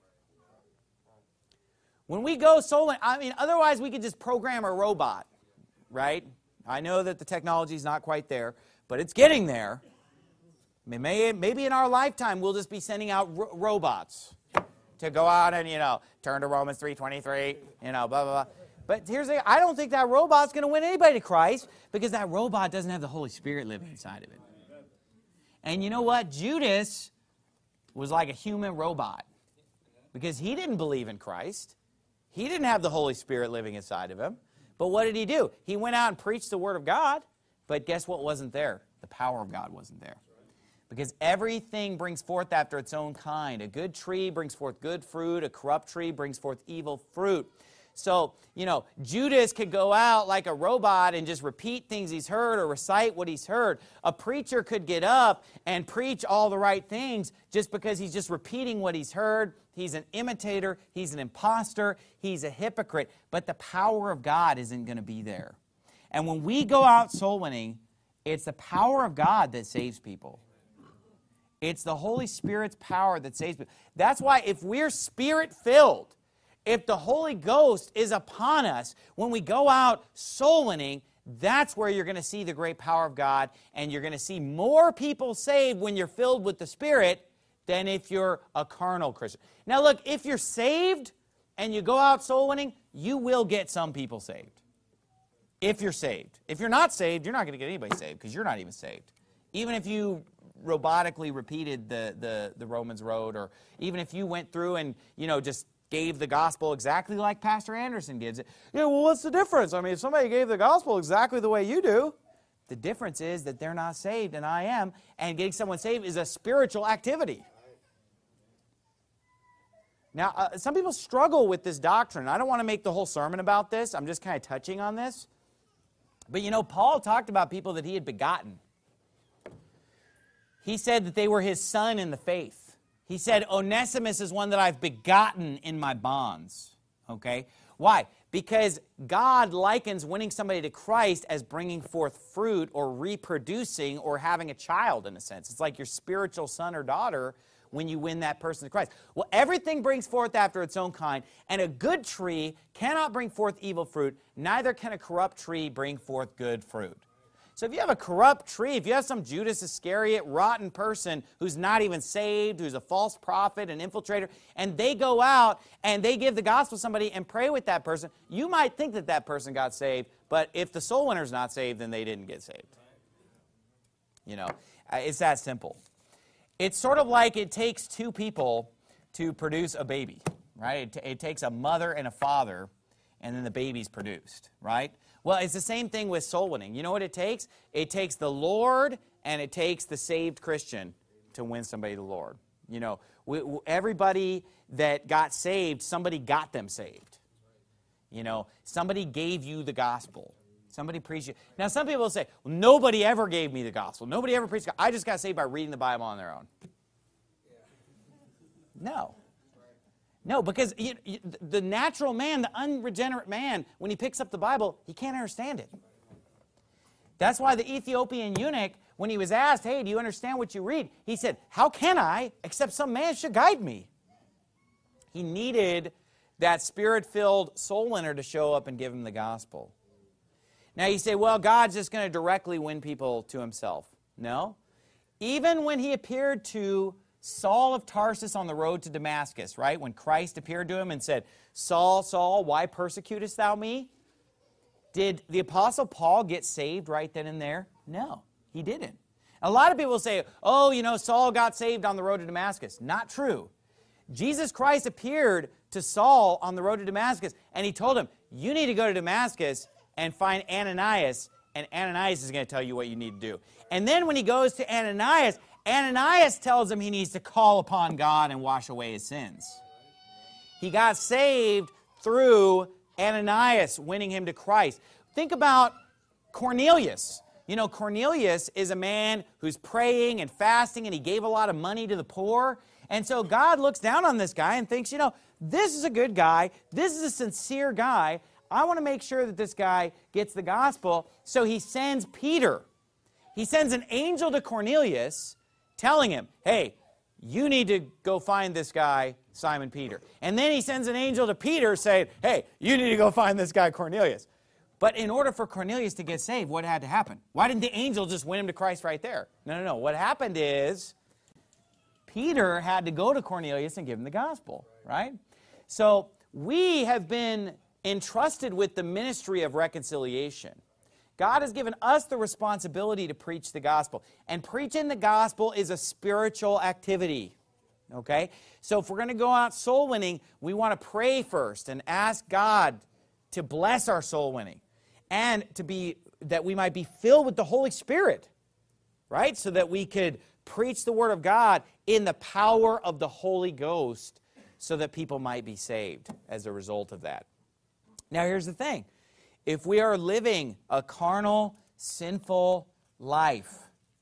When we go soul winning, I mean, otherwise we could just program a robot, right? I know that the technology is not quite there, but it's getting there. I mean, maybe in our lifetime we'll just be sending out robots to go out and, you know, turn to Romans 3:23, you know, blah, blah, blah. But here's the thing, I don't think that robot's going to win anybody to Christ because that robot doesn't have the Holy Spirit living inside of it. And you know what? Judas was like a human robot because he didn't believe in Christ. He didn't have the Holy Spirit living inside of him. But what did he do? He went out and preached the Word of God, but guess what wasn't there? The power of God wasn't there. Because everything brings forth after its own kind. A good tree brings forth good fruit. A corrupt tree brings forth evil fruit. So, you know, Judas could go out like a robot and just repeat things he's heard or recite what he's heard. A preacher could get up and preach all the right things just because he's just repeating what he's heard. He's an imitator. He's an imposter. He's a hypocrite. But the power of God isn't going to be there. And when we go out soul winning, it's the power of God that saves people. It's the Holy Spirit's power that saves people. That's why if we're Spirit-filled, if the Holy Ghost is upon us, when we go out soul winning, that's where you're going to see the great power of God, and you're going to see more people saved when you're filled with the Spirit than if you're a carnal Christian. Now look, if you're saved and you go out soul winning, you will get some people saved. If you're saved. If you're not saved, you're not going to get anybody saved because you're not even saved. Even if you robotically repeated the Romans road, or even if you went through and, you know, just gave the gospel exactly like Pastor Anderson gives it. Yeah, well, what's the difference? I mean, if somebody gave the gospel exactly the way you do, the difference is that they're not saved and I am, and getting someone saved is a spiritual activity. Now, some people struggle with this doctrine. I don't want to make the whole sermon about this. I'm just kind of touching on this. But you know, Paul talked about people that he had begotten. He said that they were his son in the faith. He said, Onesimus is one that I've begotten in my bonds. Okay? Why? Because God likens winning somebody to Christ as bringing forth fruit or reproducing or having a child in a sense. It's like your spiritual son or daughter when you win that person to Christ. Well, everything brings forth after its own kind, and a good tree cannot bring forth evil fruit, neither can a corrupt tree bring forth good fruit. So if you have a corrupt tree, if you have some Judas Iscariot, rotten person who's not even saved, who's a false prophet, an infiltrator, and they go out and they give the gospel to somebody and pray with that person, you might think that that person got saved, but if the soul winner's not saved, then they didn't get saved. You know, it's that simple. It's sort of like it takes two people to produce a baby, right? It takes a mother and a father, and then the baby's produced, right? Well, it's the same thing with soul winning. You know what it takes? It takes the Lord and it takes the saved Christian to win somebody to the Lord. You know, everybody that got saved, somebody got them saved. You know, somebody gave you the gospel. Somebody preached you. Now, some people will say, well, nobody ever gave me the gospel. Nobody ever preached. I just got saved by reading the Bible on their own. No. No, because the natural man, the unregenerate man, when he picks up the Bible, he can't understand it. That's why the Ethiopian eunuch, when he was asked, hey, do you understand what you read? He said, how can I, except some man should guide me? He needed that spirit-filled soul winner to show up and give him the gospel. Now you say, well, God's just going to directly win people to himself. No. Even when he appeared to Saul of Tarsus on the road to Damascus, right? When Christ appeared to him and said, Saul, Saul, why persecutest thou me? Did the Apostle Paul get saved right then and there? No, he didn't. A lot of people say, oh, you know, Saul got saved on the road to Damascus. Not true. Jesus Christ appeared to Saul on the road to Damascus, and he told him, you need to go to Damascus and find Ananias, and Ananias is going to tell you what you need to do. And then when he goes to Ananias, Ananias tells him he needs to call upon God and wash away his sins. He got saved through Ananias winning him to Christ. Think about Cornelius. You know, Cornelius is a man who's praying and fasting, and he gave a lot of money to the poor. And so God looks down on this guy and thinks, you know, this is a good guy. This is a sincere guy. I want to make sure that this guy gets the gospel. So he sends Peter. He sends an angel to Cornelius telling him, hey, you need to go find this guy, Simon Peter. And then he sends an angel to Peter saying, hey, you need to go find this guy, Cornelius. But in order for Cornelius to get saved, what had to happen? Why didn't the angel just win him to Christ right there? No. What happened is Peter had to go to Cornelius and give him the gospel, right? So we have been entrusted with the ministry of reconciliation. God has given us the responsibility to preach the gospel. And preaching the gospel is a spiritual activity. Okay? So if we're going to go out soul winning, we want to pray first and ask God to bless our soul winning. And that we might be filled with the Holy Spirit. Right? So that we could preach the Word of God in the power of the Holy Ghost so that people might be saved as a result of that. Now here's the thing. If we are living a carnal, sinful life,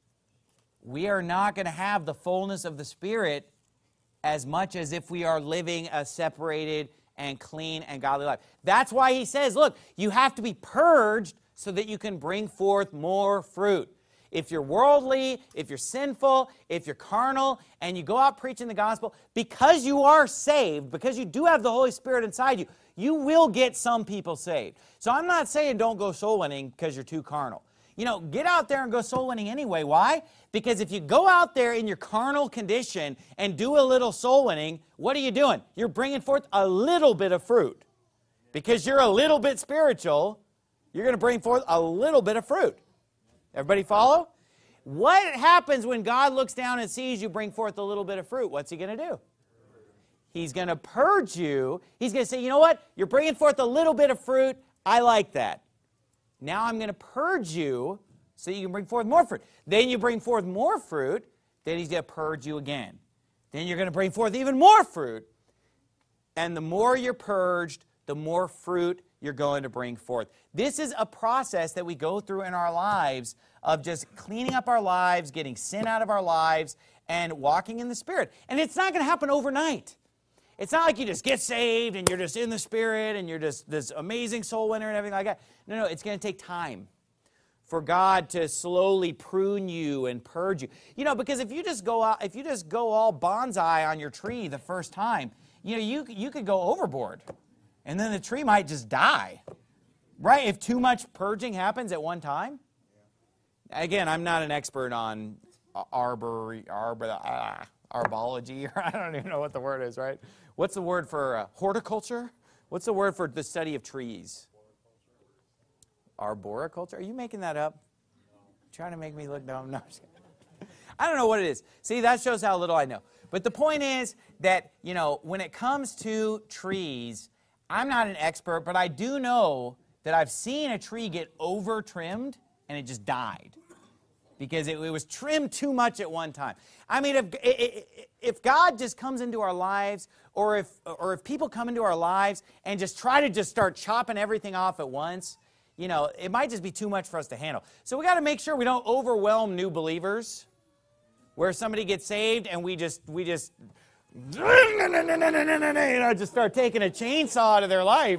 we are not going to have the fullness of the Spirit as much as if we are living a separated and clean and godly life. That's why he says, look, you have to be purged so that you can bring forth more fruit. If you're worldly, if you're sinful, if you're carnal, and you go out preaching the gospel, because you are saved, because you do have the Holy Spirit inside you, you will get some people saved. So I'm not saying don't go soul winning because you're too carnal. You know, get out there and go soul winning anyway. Why? Because if you go out there in your carnal condition and do a little soul winning, what are you doing? You're bringing forth a little bit of fruit. Because you're a little bit spiritual, you're going to bring forth a little bit of fruit. Everybody follow? What happens when God looks down and sees you bring forth a little bit of fruit? What's he going to do? He's going to purge you. He's going to say, you know what? You're bringing forth a little bit of fruit. I like that. Now I'm going to purge you so you can bring forth more fruit. Then you bring forth more fruit. Then he's going to purge you again. Then you're going to bring forth even more fruit. And the more you're purged, the more fruit you're going to bring forth. This is a process that we go through in our lives of just cleaning up our lives, getting sin out of our lives, and walking in the Spirit. And it's not going to happen overnight. It's not like you just get saved and you're just in the Spirit and you're just this amazing soul winner and everything like that. No, it's going to take time for God to slowly prune you and purge you. You know, because if you just go all bonsai on your tree the first time, you know, you could go overboard. And then the tree might just die, right? If too much purging happens at one time. Again, I'm not an expert on arbology, or I don't even know what the word is, right? What's the word for horticulture? What's the word for the study of trees? Arboriculture? Are you making that up? Trying to make me look dumb? No. I don't know what it is. See, that shows how little I know. But the point is that, you know, when it comes to trees, I'm not an expert, but I do know that I've seen a tree get over-trimmed and it just died because it was trimmed too much at one time. I mean, if God just comes into our lives, or if people come into our lives and just try to just start chopping everything off at once, you know, it might just be too much for us to handle. So we got to make sure we don't overwhelm new believers, where somebody gets saved and we just just start taking a chainsaw out of their life.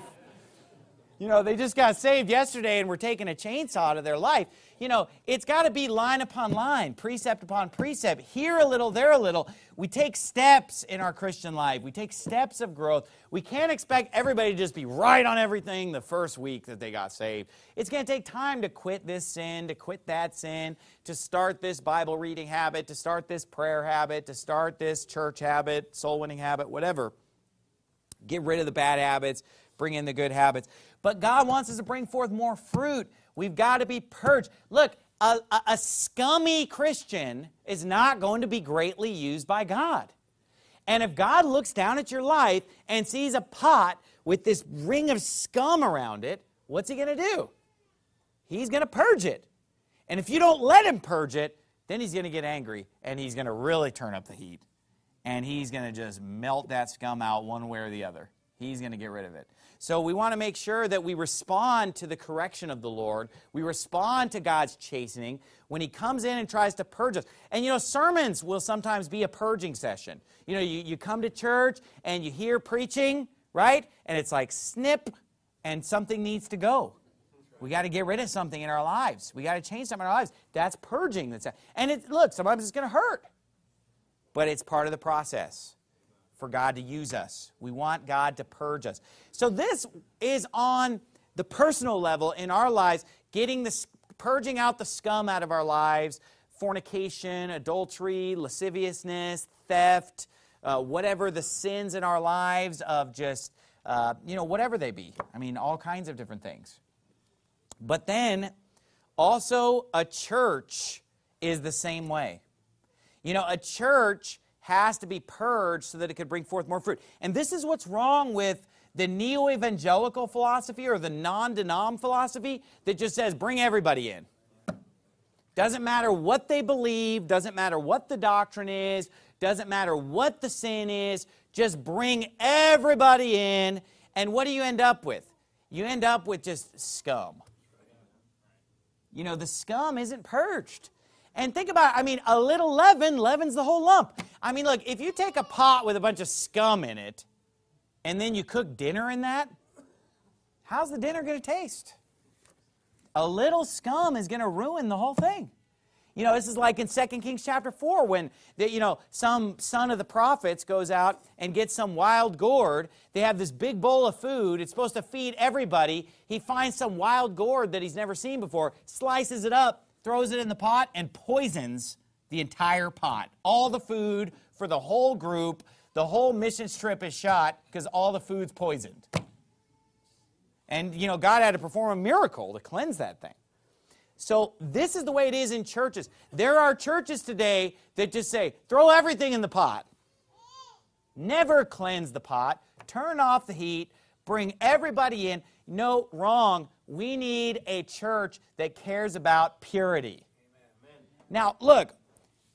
You know, they just got saved yesterday and we're taking a chainsaw out of their life. You know, it's got to be line upon line, precept upon precept, here a little, there a little. We take steps in our Christian life. We take steps of growth. We can't expect everybody to just be right on everything the first week that they got saved. It's going to take time to quit this sin, to quit that sin, to start this Bible reading habit, to start this prayer habit, to start this church habit, soul winning habit, whatever. Get rid of the bad habits, bring in the good habits. But God wants us to bring forth more fruit. We've got to be purged. Look, a scummy Christian is not going to be greatly used by God. And if God looks down at your life and sees a pot with this ring of scum around it, what's He going to do? He's going to purge it. And if you don't let Him purge it, then He's going to get angry and He's going to really turn up the heat. And He's going to just melt that scum out one way or the other. He's going to get rid of it. So we want to make sure that we respond to the correction of the Lord. We respond to God's chastening when He comes in and tries to purge us. And, you know, sermons will sometimes be a purging session. You know, you come to church and you hear preaching, right? And it's like snip, and something needs to go. We got to get rid of something in our lives. We got to change something in our lives. That's purging. And look, sometimes it's going to hurt. But it's part of the process for God to use us. We want God to purge us. So this is on the personal level in our lives, purging out the scum out of our lives, fornication, adultery, lasciviousness, theft, whatever the sins in our lives of just, whatever they be. I mean, all kinds of different things. But then also a church is the same way. You know, a church has to be purged so that it could bring forth more fruit. And this is what's wrong with the neo-evangelical philosophy or the non-denom philosophy that just says, bring everybody in. Doesn't matter what they believe, doesn't matter what the doctrine is, doesn't matter what the sin is, just bring everybody in. And what do you end up with? You end up with just scum. You know, the scum isn't purged. And think about it, I mean, a little leaven leavens the whole lump. I mean, look, if you take a pot with a bunch of scum in it, and then you cook dinner in that, how's the dinner going to taste? A little scum is going to ruin the whole thing. You know, this is like in 2 Kings chapter 4 when, some son of the prophets goes out and gets some wild gourd. They have this big bowl of food. It's supposed to feed everybody. He finds some wild gourd that he's never seen before, slices it up, throws it in the pot, and poisons the entire pot. All the food for the whole group, the whole mission trip is shot because all the food's poisoned. And, you know, God had to perform a miracle to cleanse that thing. So this is the way it is in churches. There are churches today that just say, throw everything in the pot. Never cleanse the pot. Turn off the heat. Bring everybody in. No, wrong. We need a church that cares about purity. Amen. Now, look,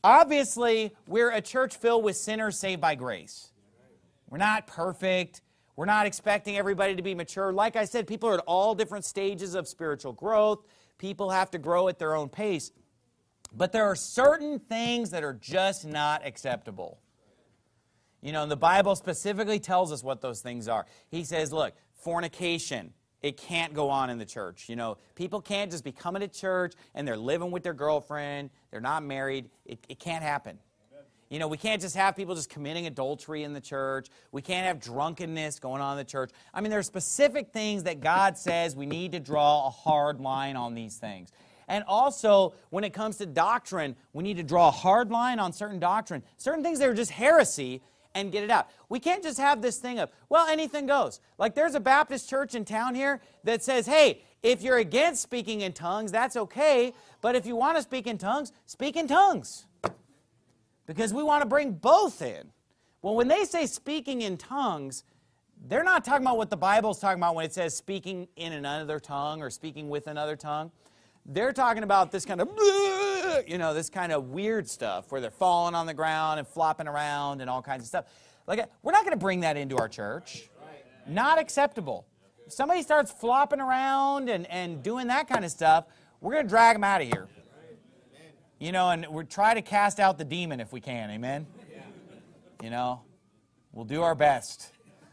obviously, we're a church filled with sinners saved by grace. We're not perfect. We're not expecting everybody to be mature. Like I said, people are at all different stages of spiritual growth. People have to grow at their own pace. But there are certain things that are just not acceptable. You know, and the Bible specifically tells us what those things are. He says, look, fornication, it can't go on in the church. You know, people can't just be coming to church and they're living with their girlfriend. They're not married. It can't happen. You know, we can't just have people just committing adultery in the church. We can't have drunkenness going on in the church. I mean, there are specific things that God says we need to draw a hard line on these things. And also, when it comes to doctrine, we need to draw a hard line on certain doctrine. Certain things that are just heresy, and get it out. We can't just have this thing of, well, anything goes. Like there's a Baptist church in town here that says, hey, if you're against speaking in tongues, that's okay. But if you want to speak in tongues, speak in tongues. Because we want to bring both in. Well, when they say speaking in tongues, they're not talking about what the Bible's talking about when it says speaking in another tongue or speaking with another tongue. They're talking about this kind of, you know, this kind of weird stuff where they're falling on the ground and flopping around and all kinds of stuff. Like, we're not going to bring that into our church. Not acceptable. If somebody starts flopping around and doing that kind of stuff, we're going to drag them out of here. You know, and we'll try to cast out the demon if we can, amen? You know, we'll do our best.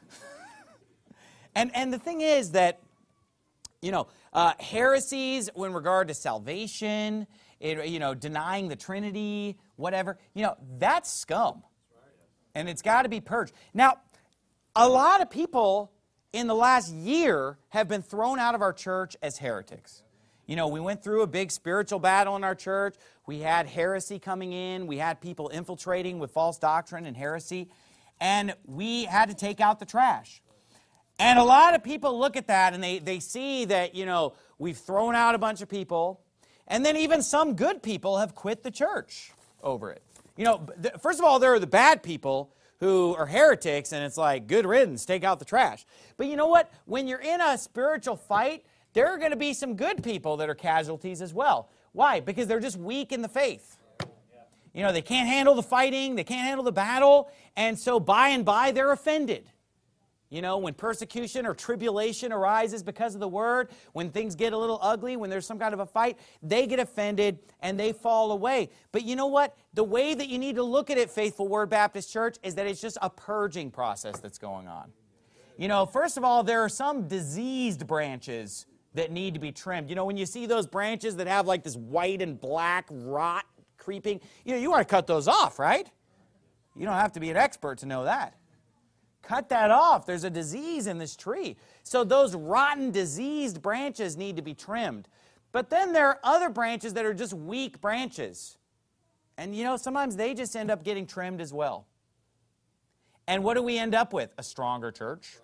And the thing is that, you know, heresies in regard to salvation, you know, denying the Trinity, whatever, you know, that's scum. And it's got to be purged. Now, a lot of people in the last year have been thrown out of our church as heretics. You know, we went through a big spiritual battle in our church. We had heresy coming in. We had people infiltrating with false doctrine and heresy. And we had to take out the trash. And a lot of people look at that and they see that, you know, we've thrown out a bunch of people. And then even some good people have quit the church over it. You know, first of all, there are the bad people who are heretics, and it's like, good riddance, take out the trash. But you know what? When you're in a spiritual fight, there are going to be some good people that are casualties as well. Why? Because they're just weak in the faith. You know, they can't handle the fighting, they can't handle the battle, and so by and by they're offended. You know, when persecution or tribulation arises because of the word, when things get a little ugly, when there's some kind of a fight, they get offended and they fall away. But you know what? The way that you need to look at it, Faithful Word Baptist Church, is that it's just a purging process that's going on. You know, first of all, there are some diseased branches that need to be trimmed. You know, when you see those branches that have like this white and black rot creeping, you know, you want to cut those off, right? You don't have to be an expert to know that. Cut that off. There's a disease in this tree. So those rotten, diseased branches need to be trimmed. But then there are other branches that are just weak branches. And you know, sometimes they just end up getting trimmed as well. And what do we end up with? A stronger church.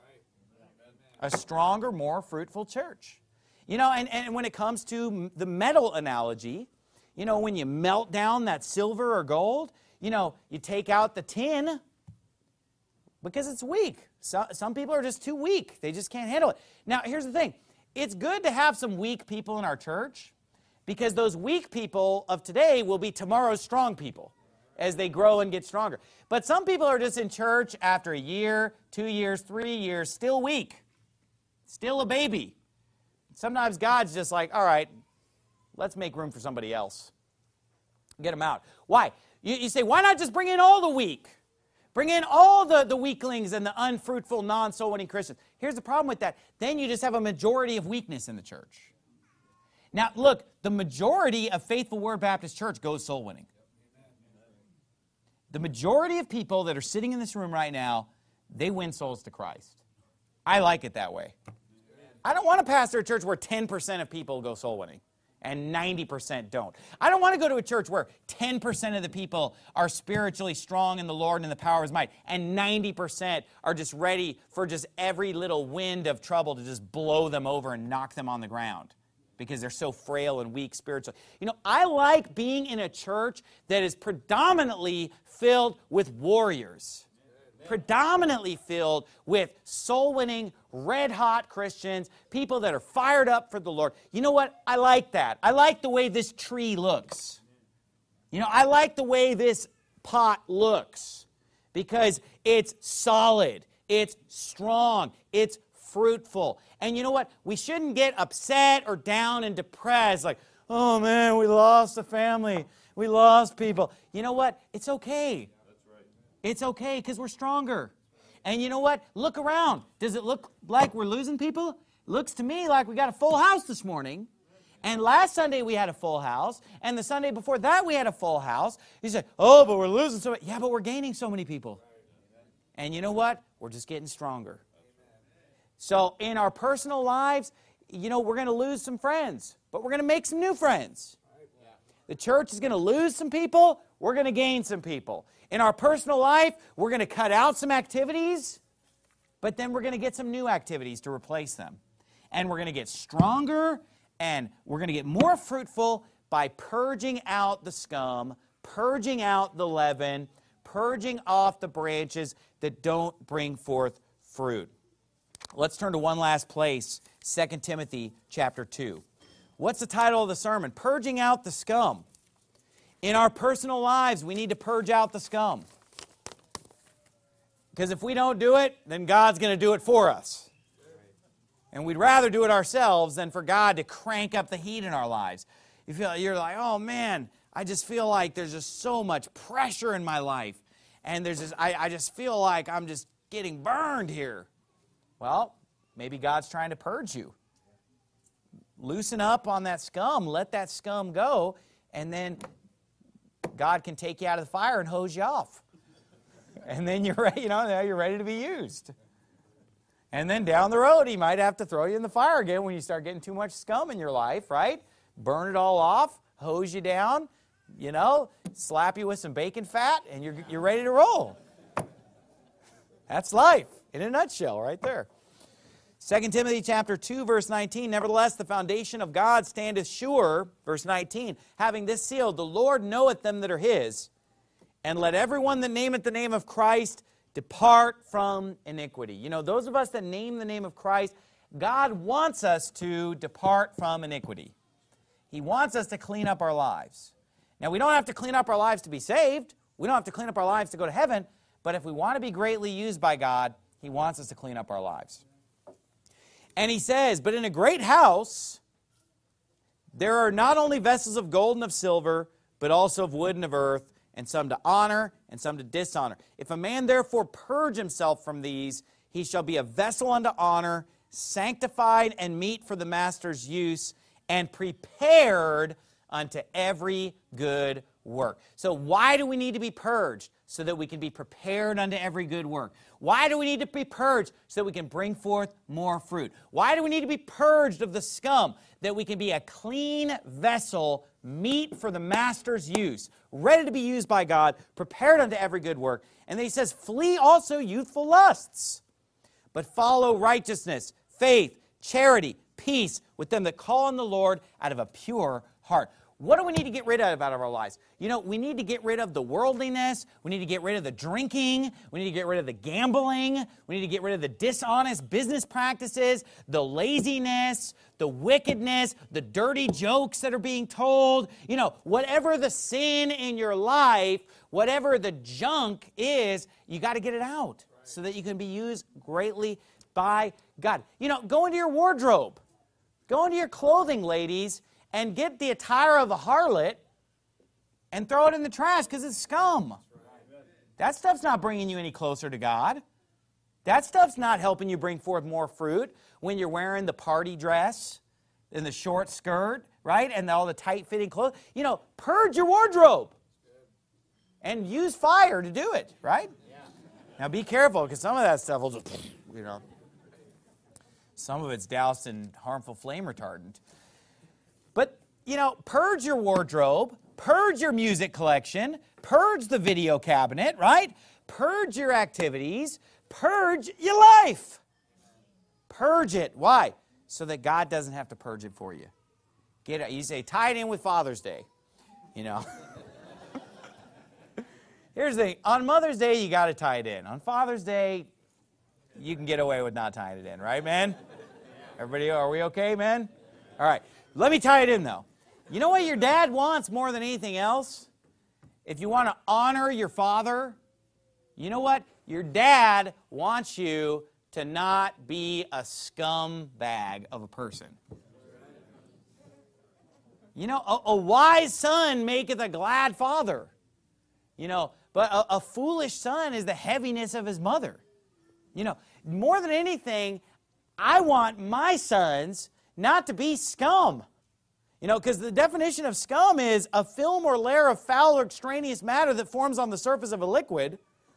A stronger, more fruitful church. You know, and when it comes to the metal analogy, you know, when you melt down that silver or gold, you know, you take out the tin, because it's weak. Some people are just too weak. They just can't handle it. Now, here's the thing. It's good to have some weak people in our church because those weak people of today will be tomorrow's strong people as they grow and get stronger. But some people are just in church after a year, 2 years, 3 years, still weak, still a baby. Sometimes God's just like, all right, let's make room for somebody else. Get them out. Why? You say, why not just bring in all the weak? Bring in all the weaklings and the unfruitful, non-soul-winning Christians. Here's the problem with that. Then you just have a majority of weakness in the church. Now, look, the majority of Faithful Word Baptist Church goes soul-winning. The majority of people that are sitting in this room right now, they win souls to Christ. I like it that way. I don't want to pastor a church where 10% of people go soul-winning. And 90% don't. I don't want to go to a church where 10% of the people are spiritually strong in the Lord and in the power of His might, and 90% are just ready for just every little wind of trouble to just blow them over and knock them on the ground because they're so frail and weak spiritually. You know, I like being in a church that is predominantly filled with warriors. Predominantly filled with soul-winning, red-hot Christians, people that are fired up for the Lord. You know what? I like that. I like the way this tree looks. You know, I like the way this pot looks because it's solid. It's strong. It's fruitful. And you know what? We shouldn't get upset or down and depressed like, oh man, we lost a family. We lost people. You know what? It's okay. It's okay because we're stronger. And you know what? Look around. Does it look like we're losing people? It looks to me like we got a full house this morning. And last Sunday we had a full house. And the Sunday before that we had a full house. You say, oh, but we're losing so many. Yeah, but we're gaining so many people. And you know what? We're just getting stronger. So in our personal lives, you know, we're going to lose some friends. But we're going to make some new friends. The church is going to lose some people. We're going to gain some people. In our personal life, we're going to cut out some activities. But then we're going to get some new activities to replace them. And we're going to get stronger. And we're going to get more fruitful by purging out the scum, purging out the leaven, purging off the branches that don't bring forth fruit. Let's turn to one last place, 2 Timothy chapter 2. What's the title of the sermon? Purging out the scum. In our personal lives, we need to purge out the scum. Because if we don't do it, then God's going to do it for us. And we'd rather do it ourselves than for God to crank up the heat in our lives. You're like, oh man, I just feel like there's just so much pressure in my life. And I just feel like I'm just getting burned here. Well, maybe God's trying to purge you. Loosen up on that scum. Let that scum go. And then God can take you out of the fire and hose you off. And then you're ready, now you're ready to be used. And then down the road, He might have to throw you in the fire again when you start getting too much scum in your life, right? Burn it all off, hose you down, slap you with some bacon fat, and you're ready to roll. That's life in a nutshell right there. 2 Timothy chapter 2, verse 19, nevertheless, the foundation of God standeth sure, verse 19, having this seal, the Lord knoweth them that are His, and let everyone that nameth the name of Christ depart from iniquity. Those of us that name the name of Christ, God wants us to depart from iniquity. He wants us to clean up our lives. Now, we don't have to clean up our lives to be saved. We don't have to clean up our lives to go to heaven. But if we want to be greatly used by God, He wants us to clean up our lives. And He says, but in a great house, there are not only vessels of gold and of silver, but also of wood and of earth, and some to honor, and some to dishonor. If a man therefore purge himself from these, he shall be a vessel unto honor, sanctified and meet for the master's use, and prepared unto every good work. So why do we need to be purged? So that we can be prepared unto every good work. Why do we need to be purged? So that we can bring forth more fruit. Why do we need to be purged of the scum? That we can be a clean vessel, meet for the master's use, ready to be used by God, prepared unto every good work. And then He says, flee also youthful lusts, but follow righteousness, faith, charity, peace with them that call on the Lord out of a pure heart. What do we need to get rid of out of our lives? We need to get rid of the worldliness. We need to get rid of the drinking. We need to get rid of the gambling. We need to get rid of the dishonest business practices, the laziness, the wickedness, the dirty jokes that are being told. Whatever the sin in your life, whatever the junk is, you got to get it out so that you can be used greatly by God. Go into your wardrobe. Go into your clothing, ladies, and get the attire of a harlot and throw it in the trash because it's scum. That stuff's not bringing you any closer to God. That stuff's not helping you bring forth more fruit when you're wearing the party dress and the short skirt, right? And all the tight-fitting clothes. Purge your wardrobe and use fire to do it, right? Yeah. Now be careful because some of that stuff will just, some of it's doused in harmful flame retardant. But, purge your wardrobe, purge your music collection, purge the video cabinet, right? Purge your activities, purge your life. Purge it. Why? So that God doesn't have to purge it for you. You say, tie it in with Father's Day. Here's the thing. On Mother's Day, you got to tie it in. On Father's Day, you can get away with not tying it in, right, man? Everybody, are we okay, man? All right. Let me tie it in, though. You know what your dad wants more than anything else? If you want to honor your father, you know what? Your dad wants you to not be a scumbag of a person. You know, a wise son maketh a glad father. You know, but a foolish son is the heaviness of his mother. You know, more than anything, I want my sons not to be scum. You know, because the definition of scum is a film or layer of foul or extraneous matter that forms on the surface of a liquid.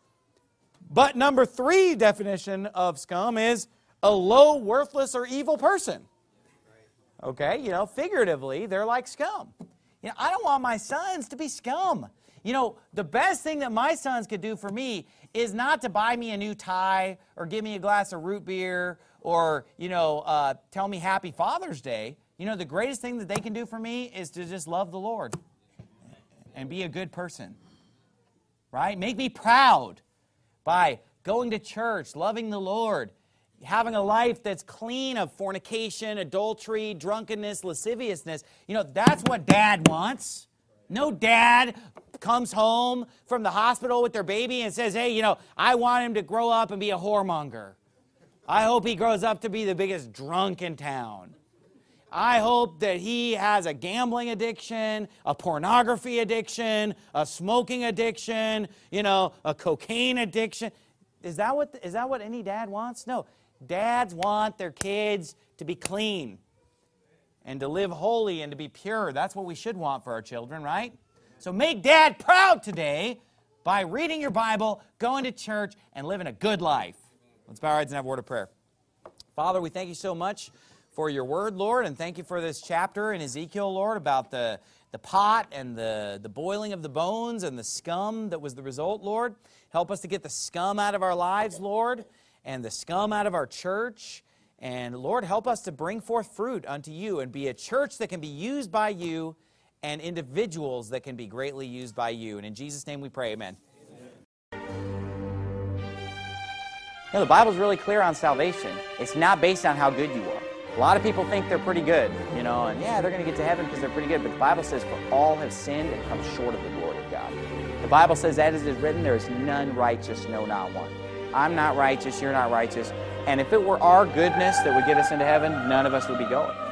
But number 3 definition of scum is a low, worthless, or evil person. Okay, you know, figuratively, they're like scum. You know, I don't want my sons to be scum. You know, the best thing that my sons could do for me is not to buy me a new tie or give me a glass of root beer or, you know, tell me Happy Father's Day. You know, the greatest thing that they can do for me is to just love the Lord and be a good person, right? Make me proud by going to church, loving the Lord, having a life that's clean of fornication, adultery, drunkenness, lasciviousness. You know, that's what dad wants. No dad comes home from the hospital with their baby and says, hey, you know, I want him to grow up and be a whoremonger. I hope he grows up to be the biggest drunk in town. I hope that he has a gambling addiction, a pornography addiction, a smoking addiction, you know, a cocaine addiction. Is that what any dad wants? No. Dads want their kids to be clean and to live holy and to be pure. That's what we should want for our children, right? So make Dad proud today by reading your Bible, going to church, and living a good life. Let's bow our heads and have a word of prayer. Father, we thank you so much for your word, Lord, and thank you for this chapter in Ezekiel, Lord, about the pot and the boiling of the bones and the scum that was the result, Lord. Help us to get the scum out of our lives, Lord, and the scum out of our church. And, Lord, help us to bring forth fruit unto you and be a church that can be used by you and individuals that can be greatly used by you. And in Jesus' name we pray, amen. You know, the Bible's really clear on salvation. It's not based on how good you are. A lot of people think they're pretty good, you know, and yeah, they're going to get to heaven because they're pretty good. But the Bible says, for all have sinned and come short of the glory of God. The Bible says, as it is written, there is none righteous, no, not one. I'm not righteous, you're not righteous. And if it were our goodness that would get us into heaven, none of us would be going.